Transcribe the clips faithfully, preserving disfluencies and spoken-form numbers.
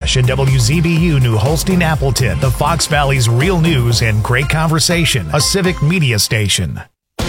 Nash and W Z B U New Holstein Appleton, the Fox Valley's real news and great conversation, a civic media station.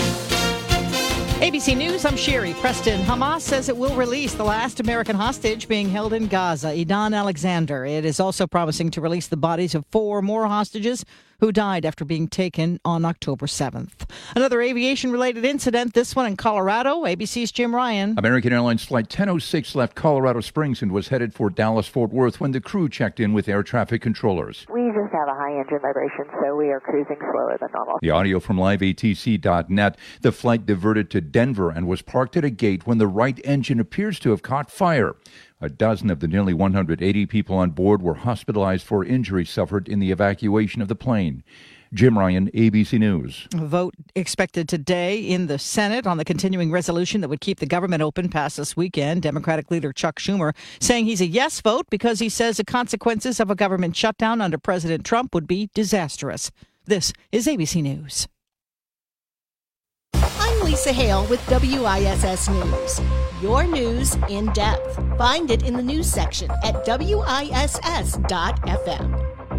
A B C News, I'm Sherry Preston. Hamas says it will release the last American hostage being held in Gaza, Idan Alexander. It is also promising to release the bodies of four more hostages who died after being taken on October seventh. Another aviation-related incident, this one in Colorado. A B C's Jim Ryan. American Airlines Flight ten oh six left Colorado Springs and was headed for Dallas-Fort Worth when the crew checked in with air traffic controllers. We just have a high engine vibration, so we are cruising slower than normal. The audio from live A T C dot net. The flight diverted to Denver and was parked at a gate when the right engine appears to have caught fire. A dozen of the nearly one hundred eighty people on board were hospitalized for injuries suffered in the evacuation of the plane. Jim Ryan, A B C News. A vote expected today in the Senate on the continuing resolution that would keep the government open past this weekend. Democratic leader Chuck Schumer saying he's a yes vote because he says the consequences of a government shutdown under President Trump would be disastrous. This is A B C News. I'm Lisa Hale with W I S S News. Your news in depth. Find it in the news section at W I S S dot F M.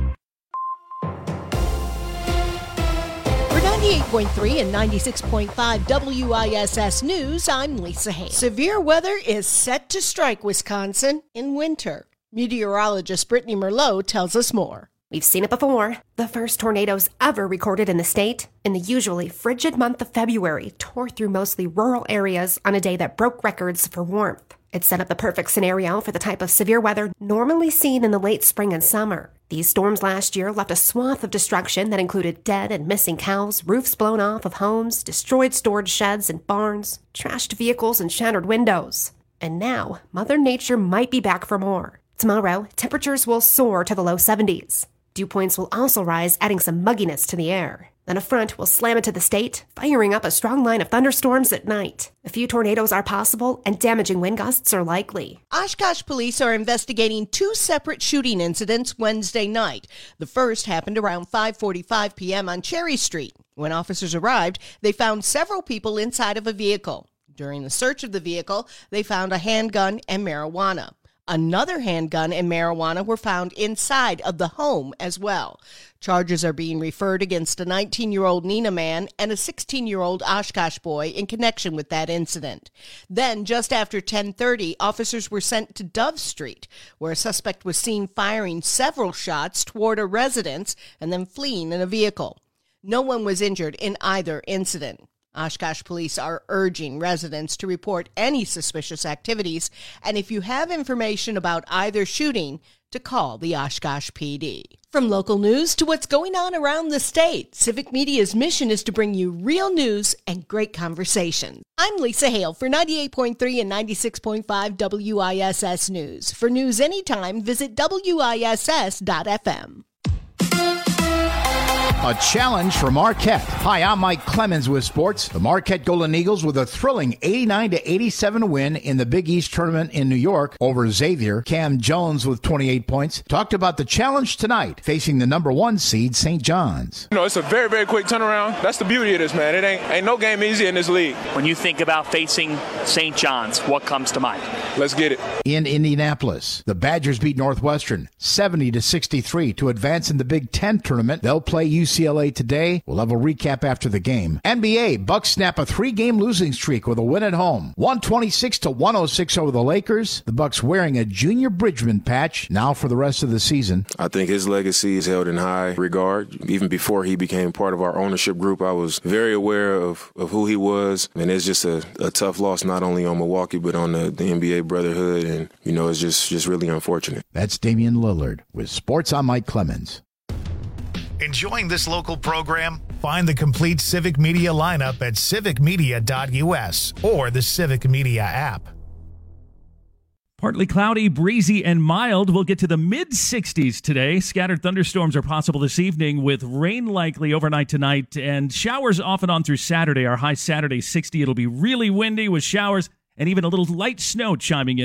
For ninety-eight point three and ninety-six point five W I S S News, I'm Lisa Hale. Severe weather is set to strike Wisconsin in winter. Meteorologist Brittany Merlot tells us more. We've seen it before. The first tornadoes ever recorded in the state in the usually frigid month of February tore through mostly rural areas on a day that broke records for warmth. It set up the perfect scenario for the type of severe weather normally seen in the late spring and summer. These storms last year left a swath of destruction that included dead and missing cows, roofs blown off of homes, destroyed storage sheds and barns, trashed vehicles, and shattered windows. And now, Mother Nature might be back for more. Tomorrow, temperatures will soar to the low seventies. Dew points will also rise, adding some mugginess to the air. Then a front will slam into the state, firing up a strong line of thunderstorms at night. A few tornadoes are possible, and damaging wind gusts are likely. Oshkosh police are investigating two separate shooting incidents Wednesday night. The first happened around five forty-five p.m. on Cherry Street. When officers arrived, they found several people inside of a vehicle. During the search of the vehicle, they found a handgun and marijuana. Another handgun and marijuana were found inside of the home as well. Charges are being referred against a nineteen-year-old Neenah man and a sixteen-year-old Oshkosh boy in connection with that incident. Then, just after ten thirty, officers were sent to Dove Street, where a suspect was seen firing several shots toward a residence and then fleeing in a vehicle. No one was injured in either incident. Oshkosh police are urging residents to report any suspicious activities, and if you have information about either shooting, to call the Oshkosh P D. From local news to what's going on around the state, Civic Media's mission is to bring you real news and great conversation. I'm Lisa Hale for ninety-eight point three and ninety-six point five W I S S News. For news anytime, visit W I S S dot F M. A challenge for Marquette. Hi, I'm Mike Clemens with sports. The Marquette Golden Eagles with a thrilling eighty-nine to eighty-seven win in the Big East tournament in New York over Xavier. Cam Jones with twenty-eight points talked about the challenge tonight facing the number one seed Saint John's. You know, it's a very, very quick turnaround. That's the beauty of this, man. It ain't ain't no game easy in this league. When you think about facing Saint John's, what comes to mind? Let's get it. In Indianapolis, the Badgers beat Northwestern seventy to sixty-three to advance in the Big Ten tournament. They'll play U C L A today. We'll have a recap after the game. N B A, Bucks snap a three-game losing streak with a win at home. one twenty-six to one oh six over the Lakers. The Bucks wearing a Junior Bridgman patch now for the rest of the season. I think his legacy is held in high regard. Even before he became part of our ownership group, I was very aware of, of who he was. And it's just a, a tough loss, not only on Milwaukee, but on the, the N B A brotherhood. And, you know, it's just, just really unfortunate. That's Damian Lillard with Sports. I'm Mike Clemens. Enjoying this local program? Find the complete Civic Media lineup at civic media dot U S or the Civic Media app. Partly cloudy, breezy, and mild. We'll get to the mid sixties today. Scattered thunderstorms are possible this evening with rain likely overnight tonight and showers off and on through Saturday. Our high Saturday sixty. It'll be really windy with showers and even a little light snow chiming in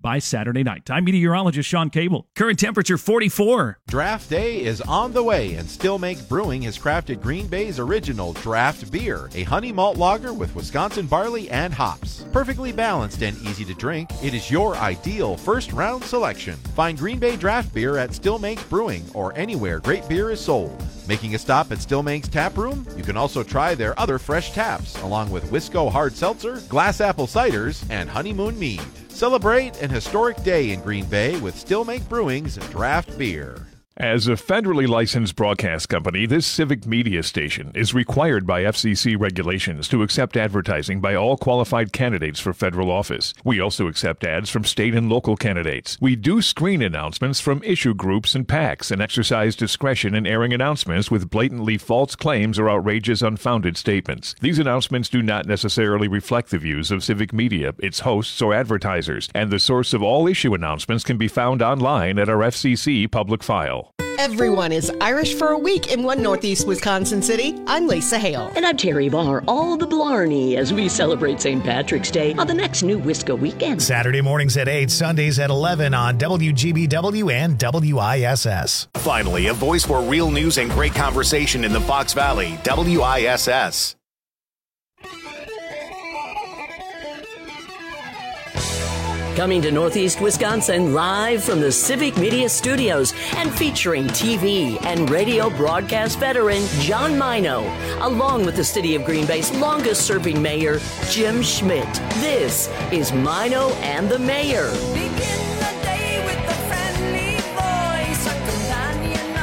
by Saturday night. I'm meteorologist Sean Cable. Current temperature forty-four. Draft Day is on the way, and Still Make Brewing has crafted Green Bay's original draft beer, a honey malt lager with Wisconsin barley and hops. Perfectly balanced and easy to drink, it is your ideal first-round selection. Find Green Bay draft beer at Still Make Brewing or anywhere great beer is sold. Making a stop at Still Make's Tap Room? You can also try their other fresh taps, along with Wisco Hard Seltzer, Glass Apple Ciders, and Honeymoon Mead. Celebrate an historic day in Green Bay with Still Make Brewing's draft beer. As a federally licensed broadcast company, this Civic Media station is required by F C C regulations to accept advertising by all qualified candidates for federal office. We also accept ads from state and local candidates. We do screen announcements from issue groups and PACs and exercise discretion in airing announcements with blatantly false claims or outrageous, unfounded statements. These announcements do not necessarily reflect the views of Civic Media, its hosts, or advertisers, and the source of all issue announcements can be found online at our F C C public file. Everyone is Irish for a week in one Northeast Wisconsin city. I'm Lisa Hale. And I'm Terry Barr. All the Blarney as we celebrate Saint Patrick's Day on the next New Wisco weekend. Saturday mornings at eight, Sundays at eleven on W G B W and W I S S. Finally, a voice for real news and great conversation in the Fox Valley, W I S S. Coming to Northeast Wisconsin live from the Civic Media Studios and featuring T V and radio broadcast veteran John Mino, along with the city of Green Bay's longest-serving mayor, Jim Schmidt. This is Mino and the Mayor. Begin the day with a friendly voice, a companion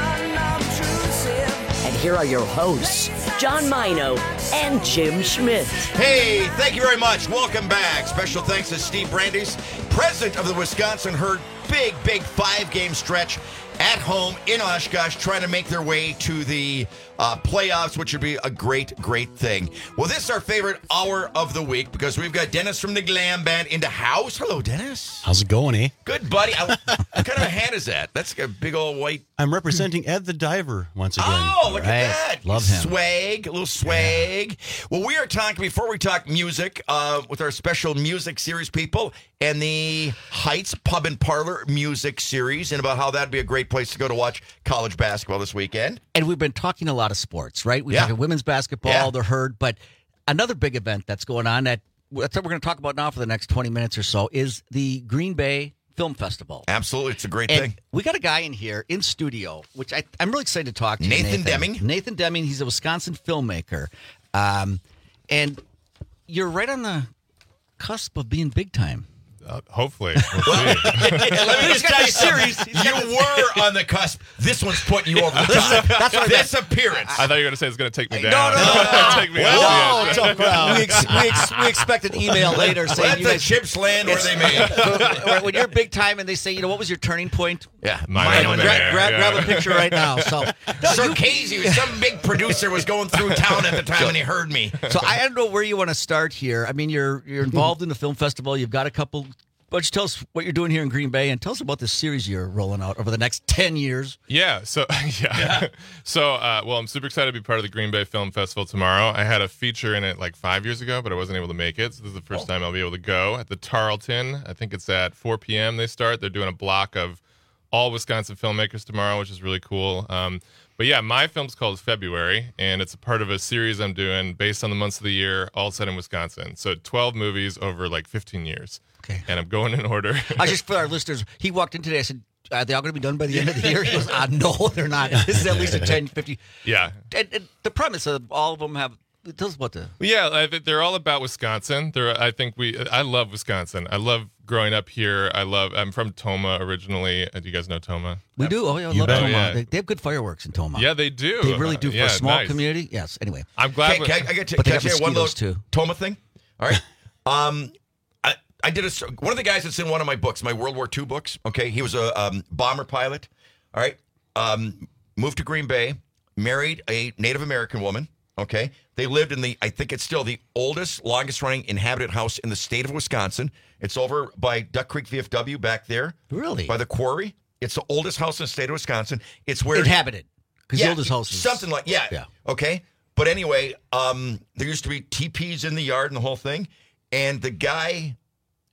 unobtrusive. And here are your hosts, John Mino and Jim Schmidt. Hey, thank you very much. Welcome back. Special thanks to Steve Brandeis, president of the Wisconsin Herd. Big, big five-game stretch at home in Oshkosh, trying to make their way to the uh, playoffs, which would be a great, great thing. Well, this is our favorite hour of the week because we've got Dennis from the Glam Band in the house. Hello, Dennis. How's it going, eh? Good, buddy. I, what kind of a hat is that? That's like a big old white... I'm representing Ed the Diver once again. Oh, look right. at that. Love him. Swag, a little swag. Yeah. Well, we are talking, before we talk music, uh, with our special music series people and the Heights Pub and Parlor Music Series, and about how that'd be a great place to go to watch college basketball this weekend. And we've been talking a lot of sports, right? We've yeah. got women's basketball, yeah. the Herd, but another big event that's going on that that's what we're going to talk about now for the next twenty minutes or so is the Green Bay Film Festival. Absolutely. It's a great and thing. We got a guy in here in studio, which I, I'm really excited to talk to. Nathan, Nathan Deming. Nathan Deming. He's a Wisconsin filmmaker. Um, and you're right on the cusp of being big time. Uh, hopefully. We'll see. Let me just tell you series. You were on the cusp. This one's putting you over the top. That's what this appearance. I thought you were going to say it's going to take me down. No, no, no. take me well, out. Whoa, crowd. We, ex- we, ex- we expect an email later saying Let you the guys, chips land where they may. So, when you're big time and they say, you know, what was your turning point? Yeah, mine. Gra- gra- yeah. grab a picture right now. So, Circasey, some big producer was going through town at the time and he heard me. So I don't know where you want to start here. I mean, you're you're involved in the film festival. You've got a couple. Why don't you tell us what you're doing here in Green Bay and tell us about this series you're rolling out over the next ten years. Yeah, so yeah. yeah. So uh, well, I'm super excited to be part of the Green Bay Film Festival tomorrow. I had a feature in it like five years ago, but I wasn't able to make it. So this is the first oh. time I'll be able to go at the Tarleton. I think it's at four p.m. they start. They're doing a block of all Wisconsin filmmakers tomorrow, which is really cool. Um, But yeah, my film's called February, and it's a part of a series I'm doing based on the months of the year, all set in Wisconsin. So twelve movies over like fifteen years. Okay. And I'm going in order. I just, for our listeners, he walked in today, I said, are they all going to be done by the end of the year? He goes, ah, no, they're not. This is at least a ten, fifty. Yeah. And, and the premise of all of them have, tell us what the... Yeah, I think they're all about Wisconsin. They're, I think we, I love Wisconsin. I love growing up here. I love, I'm from Toma originally. Do you guys know Toma? We do. Oh, yeah, I You love bet. Toma. Oh, yeah. They, they have good fireworks in Toma. Yeah, they do. They really do for Yeah, a small nice. community. Yes, anyway. I'm glad. Can, can I, I get to, But they can I have tell you one little mosquitoes, too. Toma thing? All right. um, I, I did a, one of the guys that's in one of my books, my World War Two books, okay, he was a um, bomber pilot, all right, um, moved to Green Bay, married a Native American woman, okay, they lived in the, I think it's still the oldest, longest-running inhabited house in the state of Wisconsin. It's over by Duck Creek V F W back there. Really? By the quarry. It's the oldest house in the state of Wisconsin. It's where... Inhabited. Because yeah, the oldest house is... Something like, yeah, Yeah. okay. But anyway, um, there used to be teepees in the yard and the whole thing. And the guy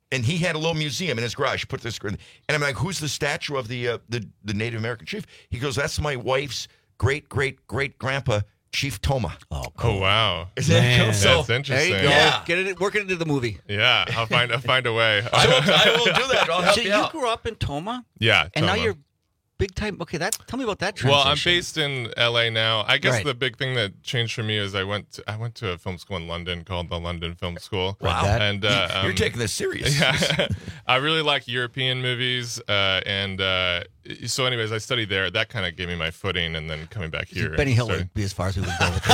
and he had a little museum in his garage. He put this, and I'm like, "Who's the statue of the uh, the the Native American chief?" He goes, "That's my wife's great great great grandpa, Chief Toma." Oh, Oh wow, Isn't that cool? So, that's interesting. There you go. Yeah. Get it, work it into the movie. Yeah, I'll find I'll find a way. I will, I will do that. I'll help So you you out. grew up in Toma, Yeah, and now Toma. you're big time. Okay, that tell me about that Well, transition. I'm based in L A now. I guess Right. the big thing that changed for me is I went to, I went to a film school in London called the London Film School. Wow. And uh, You- you're um, taking this serious. Yeah, I really like European movies, uh, and uh, so anyways, I studied there. That kind of gave me my footing, and then coming back here. Benny and Hill started- would be as far as we would go with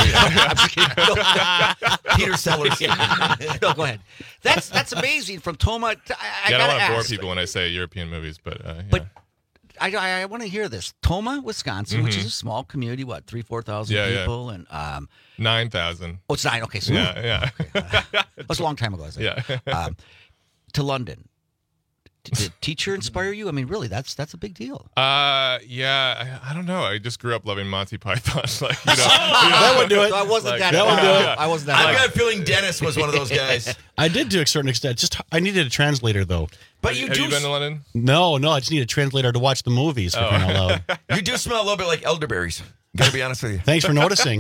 that. Peter Sellers. No, go ahead. That's that's amazing. From Toma, to, I, I yeah, I gotta don't want to bore ask. people when I say European movies, but uh, yeah. But I, I, I want to hear this. Toma, Wisconsin, which Mhm. is a small community, what, three, four thousand Yeah, yeah. people, and um, nine thousand. oh, it's nine. Okay, so Yeah, yeah. that was a long time ago. I think. Yeah. um, to London. Did the teacher inspire you? I mean, really, that's that's a big deal. Uh, yeah, I, I don't know. I just grew up loving Monty Python. like, you know, That would do it. So I wasn't Like, that. that would do it. I wasn't that. I've got a feeling Dennis was one of those guys. I did to a certain extent. Just I needed a translator though. But you Have do you been to London? No, no, I just need a translator to watch the movies. For Oh. crying out loud. you do smell a little bit like elderberries. Gotta be honest with you. Thanks for noticing.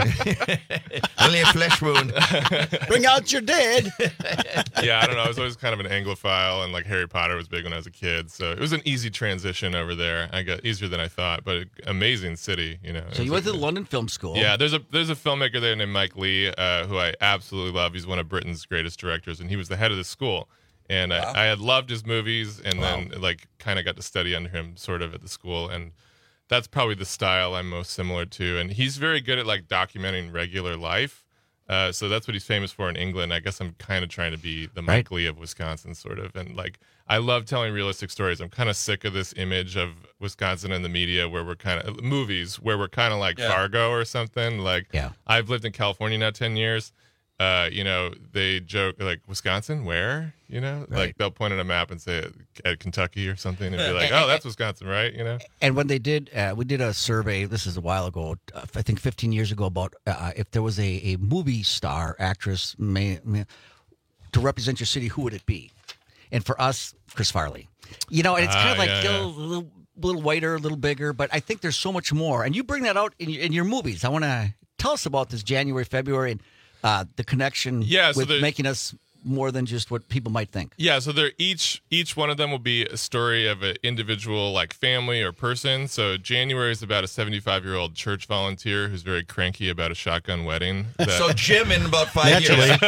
Only a flesh wound. Bring out your dead. Yeah, I don't know. I was always kind of an Anglophile, and like Harry Potter was big when I was a kid, so it was an easy transition over there. I got easier than I thought, but amazing city, you know. It So was you went like- to the London Film School. Yeah, there's a there's a filmmaker there named Mike Lee, uh, who I absolutely love. He's one of Britain's greatest directors, and he was the head of the school. And Wow. I, I had loved his movies, and Wow. then like kind of got to study under him, sort of at the school, and that's probably the style I'm most similar to. And he's very good at like documenting regular life. Uh, so that's what he's famous for in England. I guess I'm kind of trying to be the Mike Lee of Wisconsin, sort of. And like, I love telling realistic stories. I'm kind of sick of this image of Wisconsin in the media where we're kind of movies where we're kind of like Yeah. Fargo or something. Like, Yeah. I've lived in California now ten years. Uh, you know, they joke like Wisconsin, where? You know, Right. like they'll point at a map and say at Kentucky or something, and be like, "Oh, that's Wisconsin, right?" You know. And when they did, uh, we did a survey. This is a while ago, uh, I think fifteen years ago, about uh, if there was a, a movie star actress may, may, to represent your city, who would it be? And for us, Chris Farley. You know, and it's kind Ah, of like yeah, you know, yeah. a little, little whiter, a little bigger, but I think there's so much more. And you bring that out in your, in your movies. I want to tell us about this January, February, and uh, the connection Yeah, so with the- making us more than just what people might think. Yeah, so they're each each one of them will be a story of an individual like family or person. So January is about a seventy-five year old church volunteer who's very cranky about a shotgun wedding. that- So Jim in about five Naturally. years.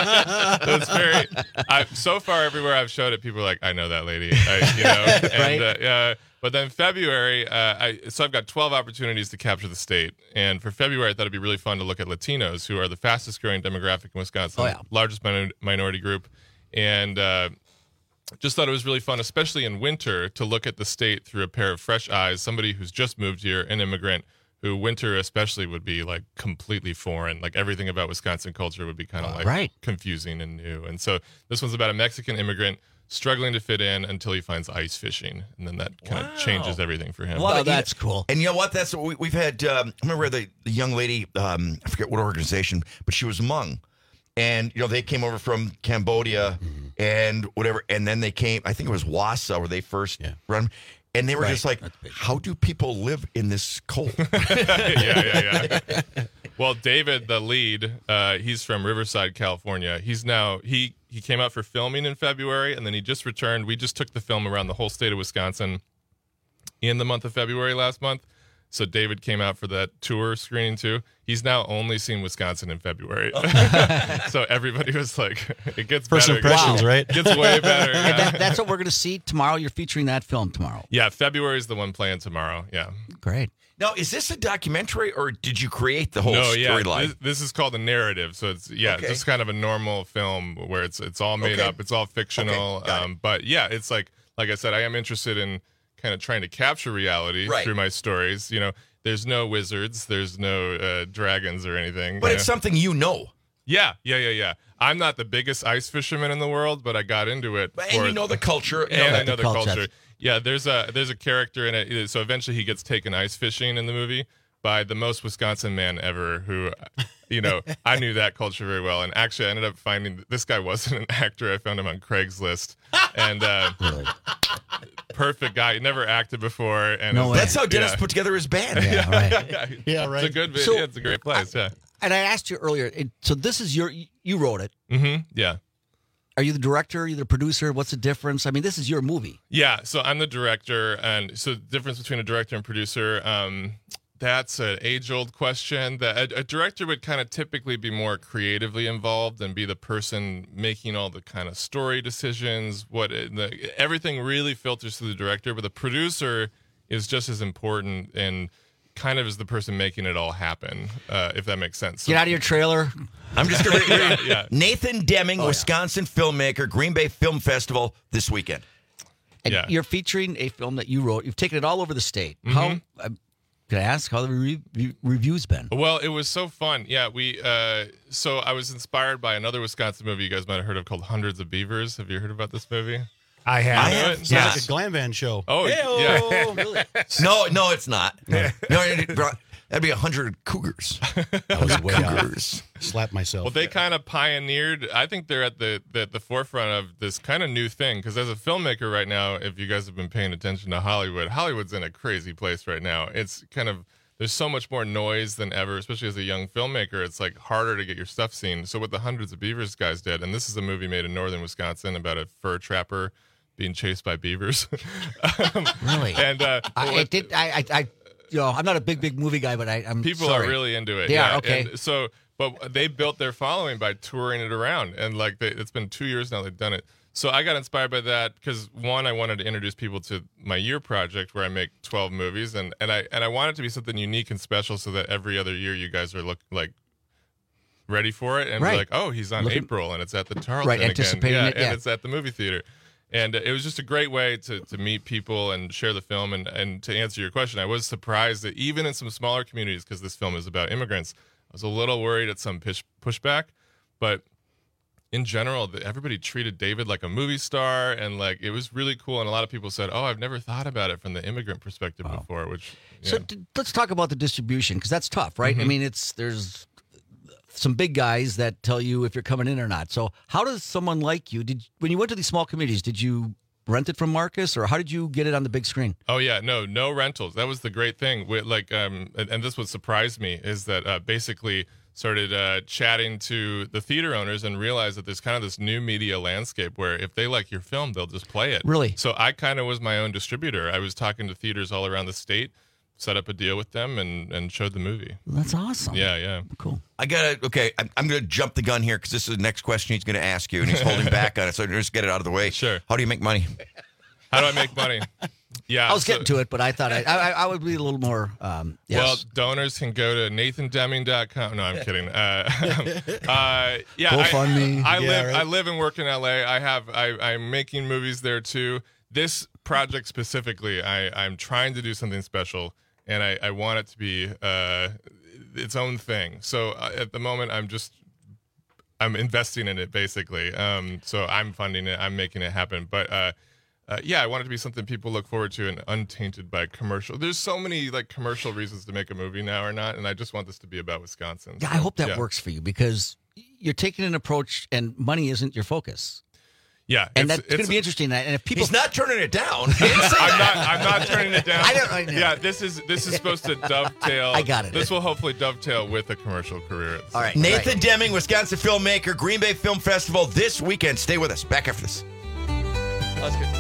So it's very. I, so far, everywhere I've showed it, people are like, "I know that lady," I, you know. And, uh, yeah. But then February, uh, I so I've got twelve opportunities to capture the state, and for February, I thought it'd be really fun to look at Latinos, who are the fastest growing demographic in Wisconsin, Oh, yeah. largest minor- minority group, and uh, just thought it was really fun, especially in winter, to look at the state through a pair of fresh eyes. Somebody who's just moved here, an immigrant, who winter especially would be like completely foreign. Like everything about Wisconsin culture would be kind of like Right. confusing and new. And so this one's about a Mexican immigrant struggling to fit in until he finds ice fishing, and then that kind Wow. of changes everything for him. Love Oh, it. that's cool. And you know what? That's what we, we've had. Um, I remember the, the young lady. Um, I forget what organization, but she was Hmong, and you know they came over from Cambodia and whatever, and then they came. I think it was Wassa where they first Yeah. run, and they were Right. just like, "How do people live in this cold?" yeah, yeah, yeah. Well, David, the lead, uh, he's from Riverside, California. He's now he he came out for filming in February, and then he just returned. We just took the film around the whole state of Wisconsin in the month of February last month. So David came out for that tour screening too. He's now only seen Wisconsin in February. So everybody was like, it gets First better. impressions, It right? gets way better. And Yeah. that, that's what we're going to see tomorrow. You're featuring that film tomorrow. Yeah, February is the one playing tomorrow. Yeah. Great. Now, is this a documentary or did you create the whole no, yeah. storyline? This, this is called a narrative. So it's yeah, Okay. just kind of a normal film where it's it's all made Okay. up. It's all fictional. Okay, got it. um, but yeah, it's like like I said, I am interested in kind of trying to capture reality Right. through my stories. You know, there's no wizards, there's no uh, dragons or anything. But you it's know? something you know. Yeah, yeah, yeah, yeah. I'm not the biggest ice fisherman in the world, but I got into it. And for you know the culture. You know and that- I know the culture. culture. Yeah, there's a there's a character in it. So eventually he gets taken ice fishing in the movie, by the most Wisconsin man ever, who, you know, I knew that culture very well. And actually, I ended up finding this guy wasn't an actor. I found him on Craigslist. And uh, really? Perfect guy. He never acted before. And No it's- way. That's how Dennis yeah. put together his band. Yeah, right. yeah, right. It's a good video. So, yeah, it's a great place. Yeah. And I asked you earlier, it, so this is your, you wrote it. Mm-hmm. Yeah. Are you the director? Are you the producer? What's the difference? I mean, this is your movie. Yeah, so I'm the director, and so the difference between a director and producer, um, that's an age-old question. That a, a director would kind of typically be more creatively involved and be the person making all the kind of story decisions. What it, the, everything really filters to the director, but the producer is just as important and kind of is the person making it all happen, uh, if that makes sense. So, Get out of your trailer. I'm just going to yeah, yeah. Nathan Deming, Oh, yeah. Wisconsin filmmaker, Green Bay Film Festival this weekend. And Yeah. you're featuring a film that you wrote. You've taken it all over the state. Mhm. How, uh, can I ask how the re- re- review's been? Well, it was so fun. Yeah, we. Uh, so I was inspired by another Wisconsin movie you guys might have heard of called Hundreds of Beavers. Have you heard about this movie? I have. I have. Sounds Yeah. like a glam band show. Oh, yeah. Really? No, no, it's not. No, it- that'd be a hundred cougars. That was way off. Cougars. Slap myself. Well, they kind of pioneered. I think they're at the the, the forefront of this kind of new thing. Because as a filmmaker right now, if you guys have been paying attention to Hollywood, Hollywood's in a crazy place right now. It's kind of there's so much more noise than ever, especially as a young filmmaker. It's like harder to get your stuff seen. So what the Hundreds of Beavers guys did, and this is a movie made in northern Wisconsin about a fur trapper being chased by beavers. um, Really? And uh, I, what- I did. I, I, I, you know, I'm not a big, big movie guy, but I, I'm people sorry. are really into it. They yeah. are, okay. And so, but they built their following by touring it around, and like they, it's been two years now they've done it. So I got inspired by that because one, I wanted to introduce people to my year project where I make twelve movies, and and I and I want it to be something unique and special, so that every other year you guys are look like ready for it and be Right. like, oh, he's on Looking- April and it's at the Tarleton Right, again. anticipating yeah, it, yeah. and it's at the movie theater. And it was just a great way to, to meet people and share the film. And, and to answer your question, I was surprised that even in some smaller communities, because this film is about immigrants, I was a little worried at some push, pushback. But in general, the, everybody treated David like a movie star. And like it was really cool. And a lot of people said, oh, I've never thought about it from the immigrant perspective before, which. So yeah. d- let's talk about the distribution because that's tough, right? I Mhm. mean, it's there's some big guys that tell you if you're coming in or not. So how does someone like you did when you went to these small communities? Did you rent it from Marcus, or how did you get it on the big screen? Oh yeah, no, no rentals. That was the great thing. With like, um, and, and this what surprised me is that uh, basically started uh, chatting to the theater owners and realized that there's kind of this new media landscape where if they like your film, they'll just play it. Really? So I kind of was my own distributor. I was talking to theaters all around the state, set up a deal with them, and and showed the movie. That's awesome. Yeah, yeah. Cool. I gotta okay. I'm, I'm gonna jump the gun here because this is the next question he's gonna ask you, and he's holding back on it. So just get it out of the way. Sure. How do you make money? How do I make money? Yeah, I was so- getting to it, but I thought I, I, I would be a little more. Um, yes. Well, donors can go to nathan deming dot com. No, I'm kidding. Uh, uh, yeah, GoFundMe. I, I Yeah, live. right. I live and work in L A. I have. I, I'm making movies there too. This project specifically, I, I'm trying to do something special, and I, I want it to be uh, its own thing. So uh, at the moment, I'm just. I'm investing in it basically. Um, so I'm funding it. I'm making it happen. But uh, uh, yeah, I want it to be something people look forward to and untainted by commercial. There's so many like commercial reasons to make a movie now or not, and I just want this to be about Wisconsin. yeah, I So, hope that yeah. works for you because you're taking an approach, and money isn't your focus. Yeah, And it's- that's going to it's- be interesting. And if people, He's not turning it down. I'm not. I'm not turning it down. I don't- I know. Yeah, this is this is supposed to dovetail. I got it. This will hopefully dovetail with a commercial career. all right, Nathan Deming, Wisconsin filmmaker, Green Bay Film Festival this weekend. Stay with us. Back after this. That's good.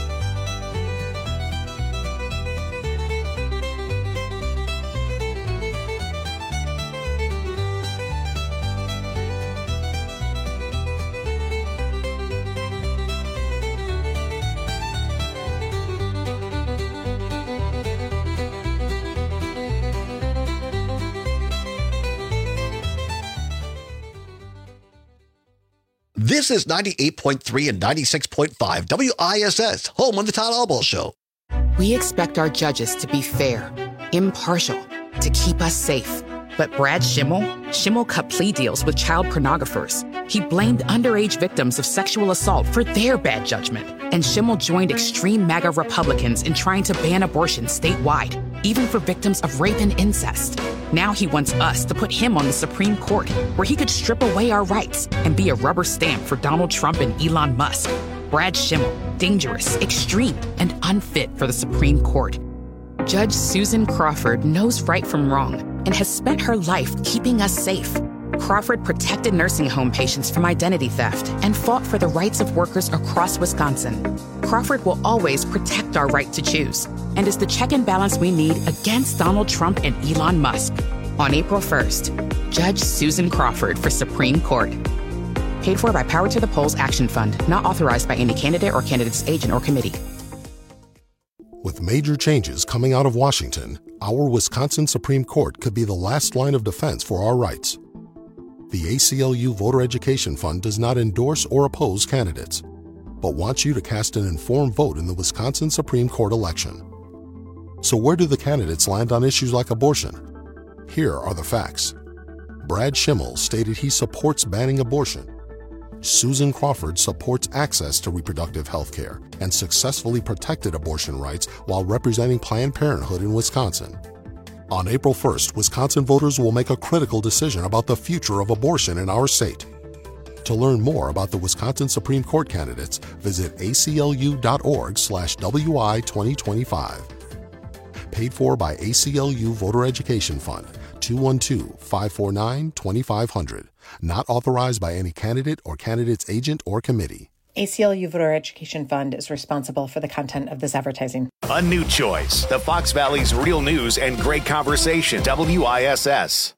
This is ninety-eight point three and ninety-six point five W I S S, home on the Todd Albaugh Show. We expect our judges to be fair, impartial, to keep us safe. But Brad Schimmel, Schimmel cut plea deals with child pornographers. He blamed underage victims of sexual assault for their bad judgment. And Schimmel joined extreme MAGA Republicans in trying to ban abortion statewide, even for victims of rape and incest. Now he wants us to put him on the Supreme Court, where he could strip away our rights and be a rubber stamp for Donald Trump and Elon Musk. Brad Schimmel, dangerous, extreme, and unfit for the Supreme Court. Judge Susan Crawford knows right from wrong and has spent her life keeping us safe. Crawford protected nursing home patients from identity theft and fought for the rights of workers across Wisconsin. Crawford will always protect our right to choose and is the check and balance we need against Donald Trump and Elon Musk. On April first, Judge Susan Crawford for Supreme Court. Paid for by Power to the Polls Action Fund, not authorized by any candidate or candidate's agent or committee. With major changes coming out of Washington, our Wisconsin Supreme Court could be the last line of defense for our rights. The A C L U Voter Education Fund does not endorse or oppose candidates, but wants you to cast an informed vote in the Wisconsin Supreme Court election. So where do the candidates land on issues like abortion? Here are the facts. Brad Schimmel stated he supports banning abortion. Susan Crawford supports access to reproductive health care and successfully protected abortion rights while representing Planned Parenthood in Wisconsin. On April first, Wisconsin voters will make a critical decision about the future of abortion in our state. To learn more about the Wisconsin Supreme Court candidates, visit aclu.org slash WI 2025. Paid for by A C L U Voter Education Fund, two one two, five four nine, two five zero zero. Not authorized by any candidate or candidate's agent or committee. A C L U Voter Education Fund is responsible for the content of this advertising. A new choice. The Fox Valley's real news and great conversation. W I S S.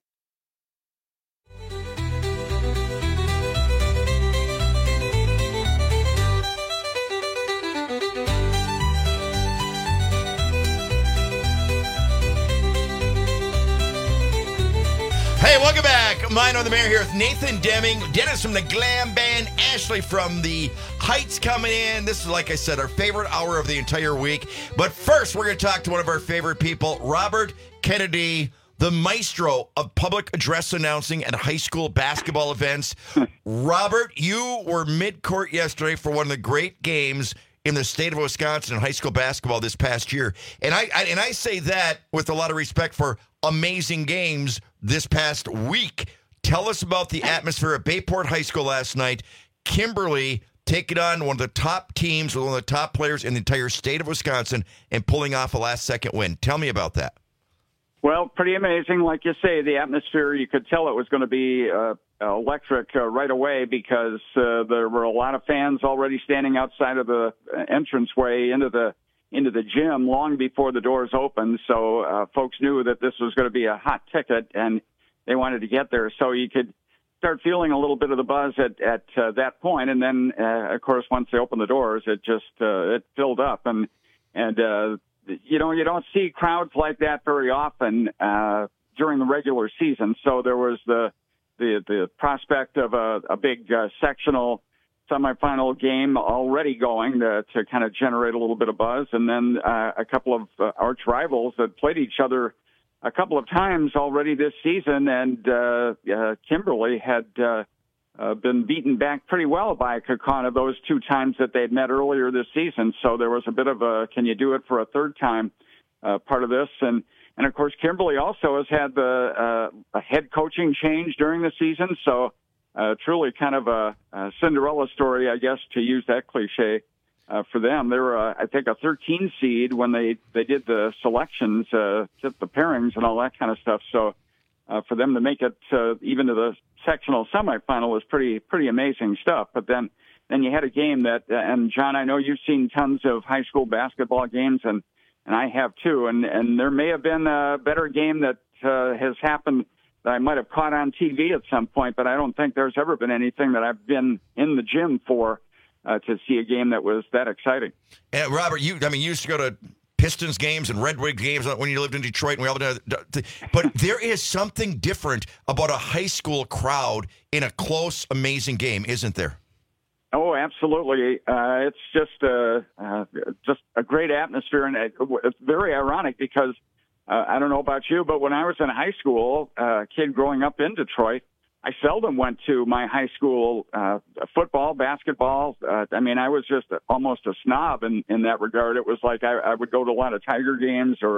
Hey, welcome back. Mine on the Mayor here with Nathan Deming, Dennis from the Glam Band, Ashley from the Heights coming in. This is, like I said, our favorite hour of the entire week. But first, we're going to talk to one of our favorite people, Robert Kennedy, the maestro of public address announcing at high school basketball events. Robert, you were mid-court yesterday for one of the great games in the state of Wisconsin in high school basketball this past year. And I, I and I say that with a lot of respect for amazing games this past week. Tell us about the atmosphere at Bayport High School last night. Kimberly taking on one of the top teams, one of the top players in the entire state of Wisconsin, and pulling off a last-second win. Tell me about that. Well, pretty amazing. Like you say, the atmosphere, you could tell it was going to be uh, electric uh, right away because uh, there were a lot of fans already standing outside of the entranceway into the into the gym long before the doors opened. So uh, folks knew that this was going to be a hot ticket, and they wanted to get there. So you could start feeling a little bit of the buzz at, at uh, that point. And then, uh, of course, once they opened the doors, it just uh, it filled up. And, and uh, you know, you don't see crowds like that very often uh, during the regular season. So there was the the, the prospect of a, a big uh, sectional semifinal game already going to, to kind of generate a little bit of buzz. And then uh, a couple of uh, arch rivals that played each other a couple of times already this season. And uh, uh, Kimberly had uh, uh, been beaten back pretty well by Kaukauna those two times that they'd met earlier this season. So there was a bit of a, can you do it for a third time uh, part of this? And, and of course, Kimberly also has had the uh, a head coaching change during the season. So Uh, truly kind of a, a Cinderella story, I guess, to use that cliche uh, for them. They were, uh, I think, a thirteen seed when they, they did the selections, uh, did the pairings and all that kind of stuff. So uh, for them to make it uh, even to the sectional semifinal was pretty pretty amazing stuff. But then, then you had a game that, uh, and John, I know you've seen tons of high school basketball games, and, and I have too. And, and there may have been a better game that uh, has happened that I might have caught on T V at some point, but I don't think there's ever been anything that I've been in the gym for uh, to see a game that was that exciting. And Robert, you, I mean, you used to go to Pistons games and Red Wings games when you lived in Detroit, and we all did, but there is something different about a high school crowd in a close, amazing game, isn't there? Oh, absolutely. Uh, it's just a, uh, just a great atmosphere, and it's very ironic because Uh, I don't know about you, but when I was in high school, a uh, kid growing up in Detroit, I seldom went to my high school uh, football, basketball. Uh, I mean, I was just almost a snob in, in that regard. It was like I, I would go to a lot of Tiger games or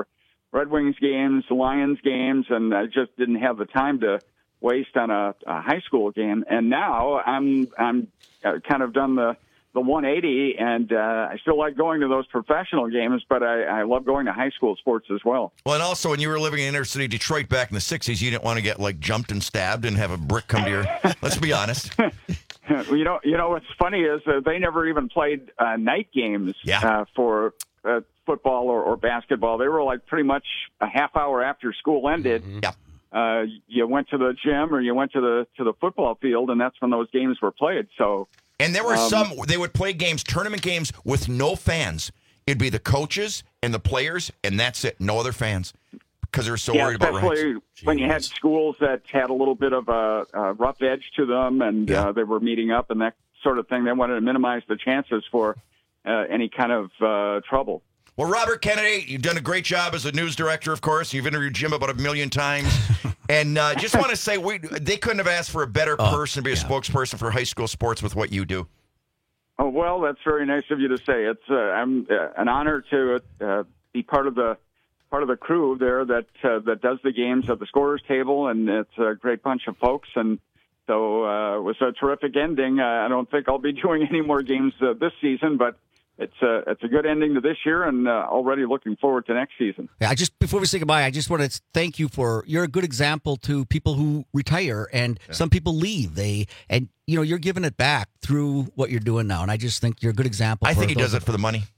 Red Wings games, Lions games, and I just didn't have the time to waste on a, a high school game. And now I'm I'm uh, kind of done the the one eighty, and uh, I still like going to those professional games, but I, I love going to high school sports as well. Well, and also when you were living in inner city Detroit back in the sixties, you didn't want to get like jumped and stabbed and have a brick come to your. Let's be honest. you know, you know what's funny is uh, they never even played uh, night games yeah. uh, for uh, football or, or basketball. They were like pretty much a half hour after school ended. Mm-hmm. Yeah. Uh, you went to the gym or you went to the to the football field, and that's when those games were played. So. And there were um, some, they would play games, tournament games with no fans. It'd be the coaches and the players, and that's it. No other fans because they were so yeah, worried about rights. Especially when you had schools that had a little bit of a, a rough edge to them, and Yeah. uh, they were meeting up and that sort of thing. They wanted to minimize the chances for uh, any kind of uh, trouble. Well, Robert Kennedy, you've done a great job as a news director, of course. You've interviewed Jim about a million times. And uh, just want to say, we they couldn't have asked for a better Oh, person to be a yeah. spokesperson for high school sports with what you do. Oh, well, that's very nice of you to say. It's uh, I'm uh, an honor to uh, be part of the part of the crew there that uh, that does the games at the scorers table, and it's a great bunch of folks. And so uh, it was a terrific ending. Uh, I don't think I'll be doing any more games uh, this season, but it's a it's a good ending to this year, and uh, already looking forward to next season. Yeah, I just before we say goodbye, I just want to thank you for you're a good example to people who retire, and Yeah. some people leave. They and you know you're giving it back through what you're doing now, and I just think you're a good example. I for think he those does it for the money.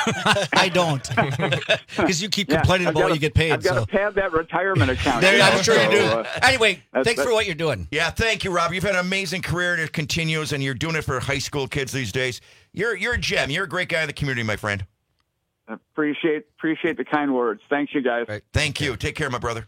I don't, because you keep Yeah, complaining I've about got what to- you get paid. I've got so. to pad that retirement account. There, I'm sure you do. So, uh, Anyway, that's- thanks for that's- what you're doing. Yeah, thank you, Rob. You've had an amazing career, and it continues, and you're doing it for high school kids these days. You're you're a gem. You're a great guy in the community, my friend. Appreciate appreciate the kind words. Thanks, you guys. Thank you. Take care, my brother.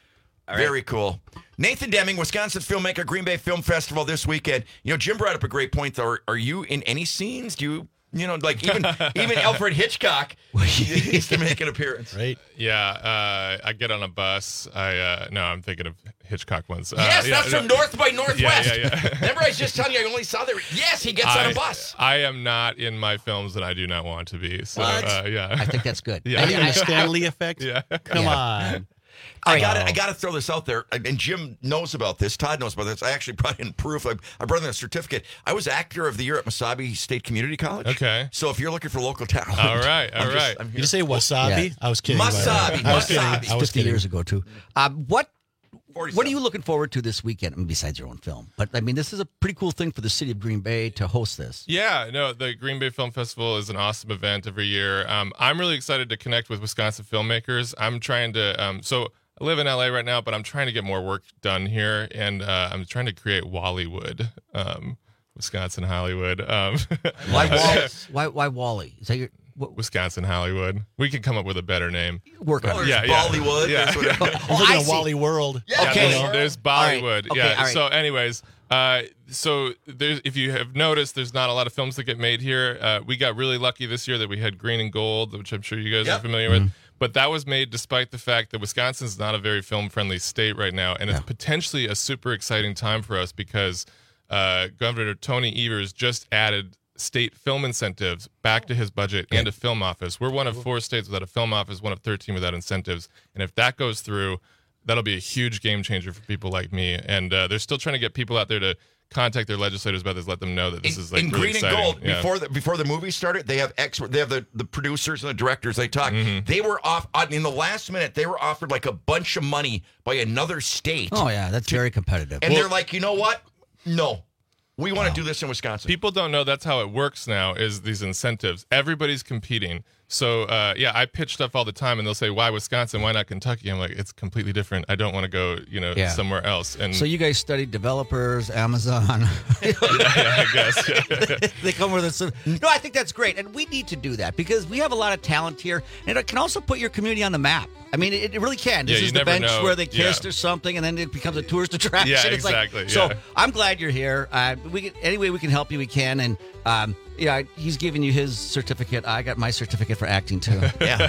Very cool. Nathan Deming, Wisconsin filmmaker, Green Bay Film Festival this weekend. You know, Jim brought up a great point, though. Are, are you in any scenes? Do you, you know, like even even Alfred Hitchcock used to make an appearance. Right. Yeah, uh, I get on a bus. I uh, no, I'm thinking of Hitchcock ones. Uh, Yes, yeah, that's no. from North by Northwest. Yeah, yeah, yeah. Remember, I was just telling you, I only saw there. Yes, he gets I, on a bus. I am not in my films, and I do not want to be. So, What? uh, yeah. I think that's good. Yeah. Are you in the Stanley effect? Yeah. Come Yeah. on. I got I got to throw this out there, and Jim knows about this. Todd knows about this. I actually brought in proof. I, I brought in a certificate. I was actor of the year at Mesabi State Community College. Okay. So if you're looking for local talent, All right, I'm all just- right. I'm here. Did you say wasabi? Yeah. I was kidding. by the way. Wasabi, I was kidding. wasabi. I was fifty kidding. years ago too. Um, what forty-seven. what are you looking forward to this weekend? I mean, besides your own film, but I mean, this is a pretty cool thing for the city of Green Bay to host this. Yeah, no, the Green Bay Film Festival is an awesome event every year. Um, I'm really excited to connect with Wisconsin filmmakers. I'm trying to, um, so I live in L A right now, but I'm trying to get more work done here, and uh, I'm trying to create Wallywood, um, Wisconsin Hollywood. Um, Why Wally? why, why Wally? Is that your what, Wisconsin Hollywood. We could come up with a better name. work on? Or it. Yeah, yeah. Bollywood. Yeah. That's what it- I was Oh, looking I at see. Wally World. Yeah, Okay. There's, there's All right. Bollywood. Okay, yeah. all right. So, anyways, uh, so there's if you have noticed, there's not a lot of films that get made here. Uh, we got really lucky this year that we had Green and Gold, which I'm sure you guys Yep. are familiar with. But that was made despite the fact that Wisconsin's not a very film-friendly state right now, and it's Yeah. potentially a super exciting time for us because uh, Governor Tony Evers just added state film incentives back to his budget and a film office. We're one of four states without a film office, one of thirteen without incentives. And if that goes through, that'll be a huge game changer for people like me. And uh, they're still trying to get people out there to contact their legislators about this, let them know that this in, is like in really Green exciting. and Gold Yeah. before the before the movie started. They have expert. They have the, the producers and the directors. They talk. Mhm. They were off uh, in the last minute. They were offered like a bunch of money by another state. Oh yeah, that's very competitive. and they're like, you know what? No, we want to do this in Wisconsin. People don't know that's how it works now, is these incentives. Everybody's competing. So, uh, yeah, I pitch stuff all the time, and they'll say, why Wisconsin? Why not Kentucky? I'm like, it's completely different. I don't want to go, you know, Yeah. somewhere else. And So you guys studied developers, Amazon. yeah, I guess. Yeah. They come with us. No, I think that's great, and we need to do that because we have a lot of talent here, and it can also put your community on the map. I mean, it, it really can. This Yeah, you is the never bench know. where they Yeah. kissed or something, and then it becomes a tourist attraction. Yeah, It's like- exactly, so yeah. I'm glad you're here. Uh, we can, any way we can help you, we can. And um, yeah, he's giving you his certificate. I got my certificate for acting too. Yeah.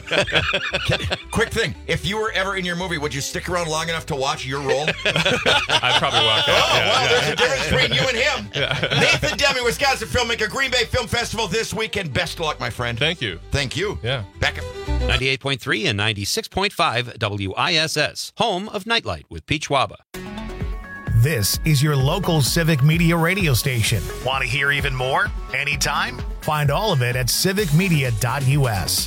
Quick thing: if you were ever in your movie, would you stick around long enough to watch your role? I'd probably walk out. Oh, yeah, well, yeah. there's a difference between you and him. Yeah. Nathan Deming, Wisconsin filmmaker, Green Bay Film Festival this weekend. Best of luck, my friend. Thank you. Thank you. Yeah. Back up. ninety-eight point three and ninety-six point five W I S S, home of Nightlight with Peach Waba. This is your local Civic Media radio station. Want to hear even more? Anytime? Find all of it at civic media dot U S.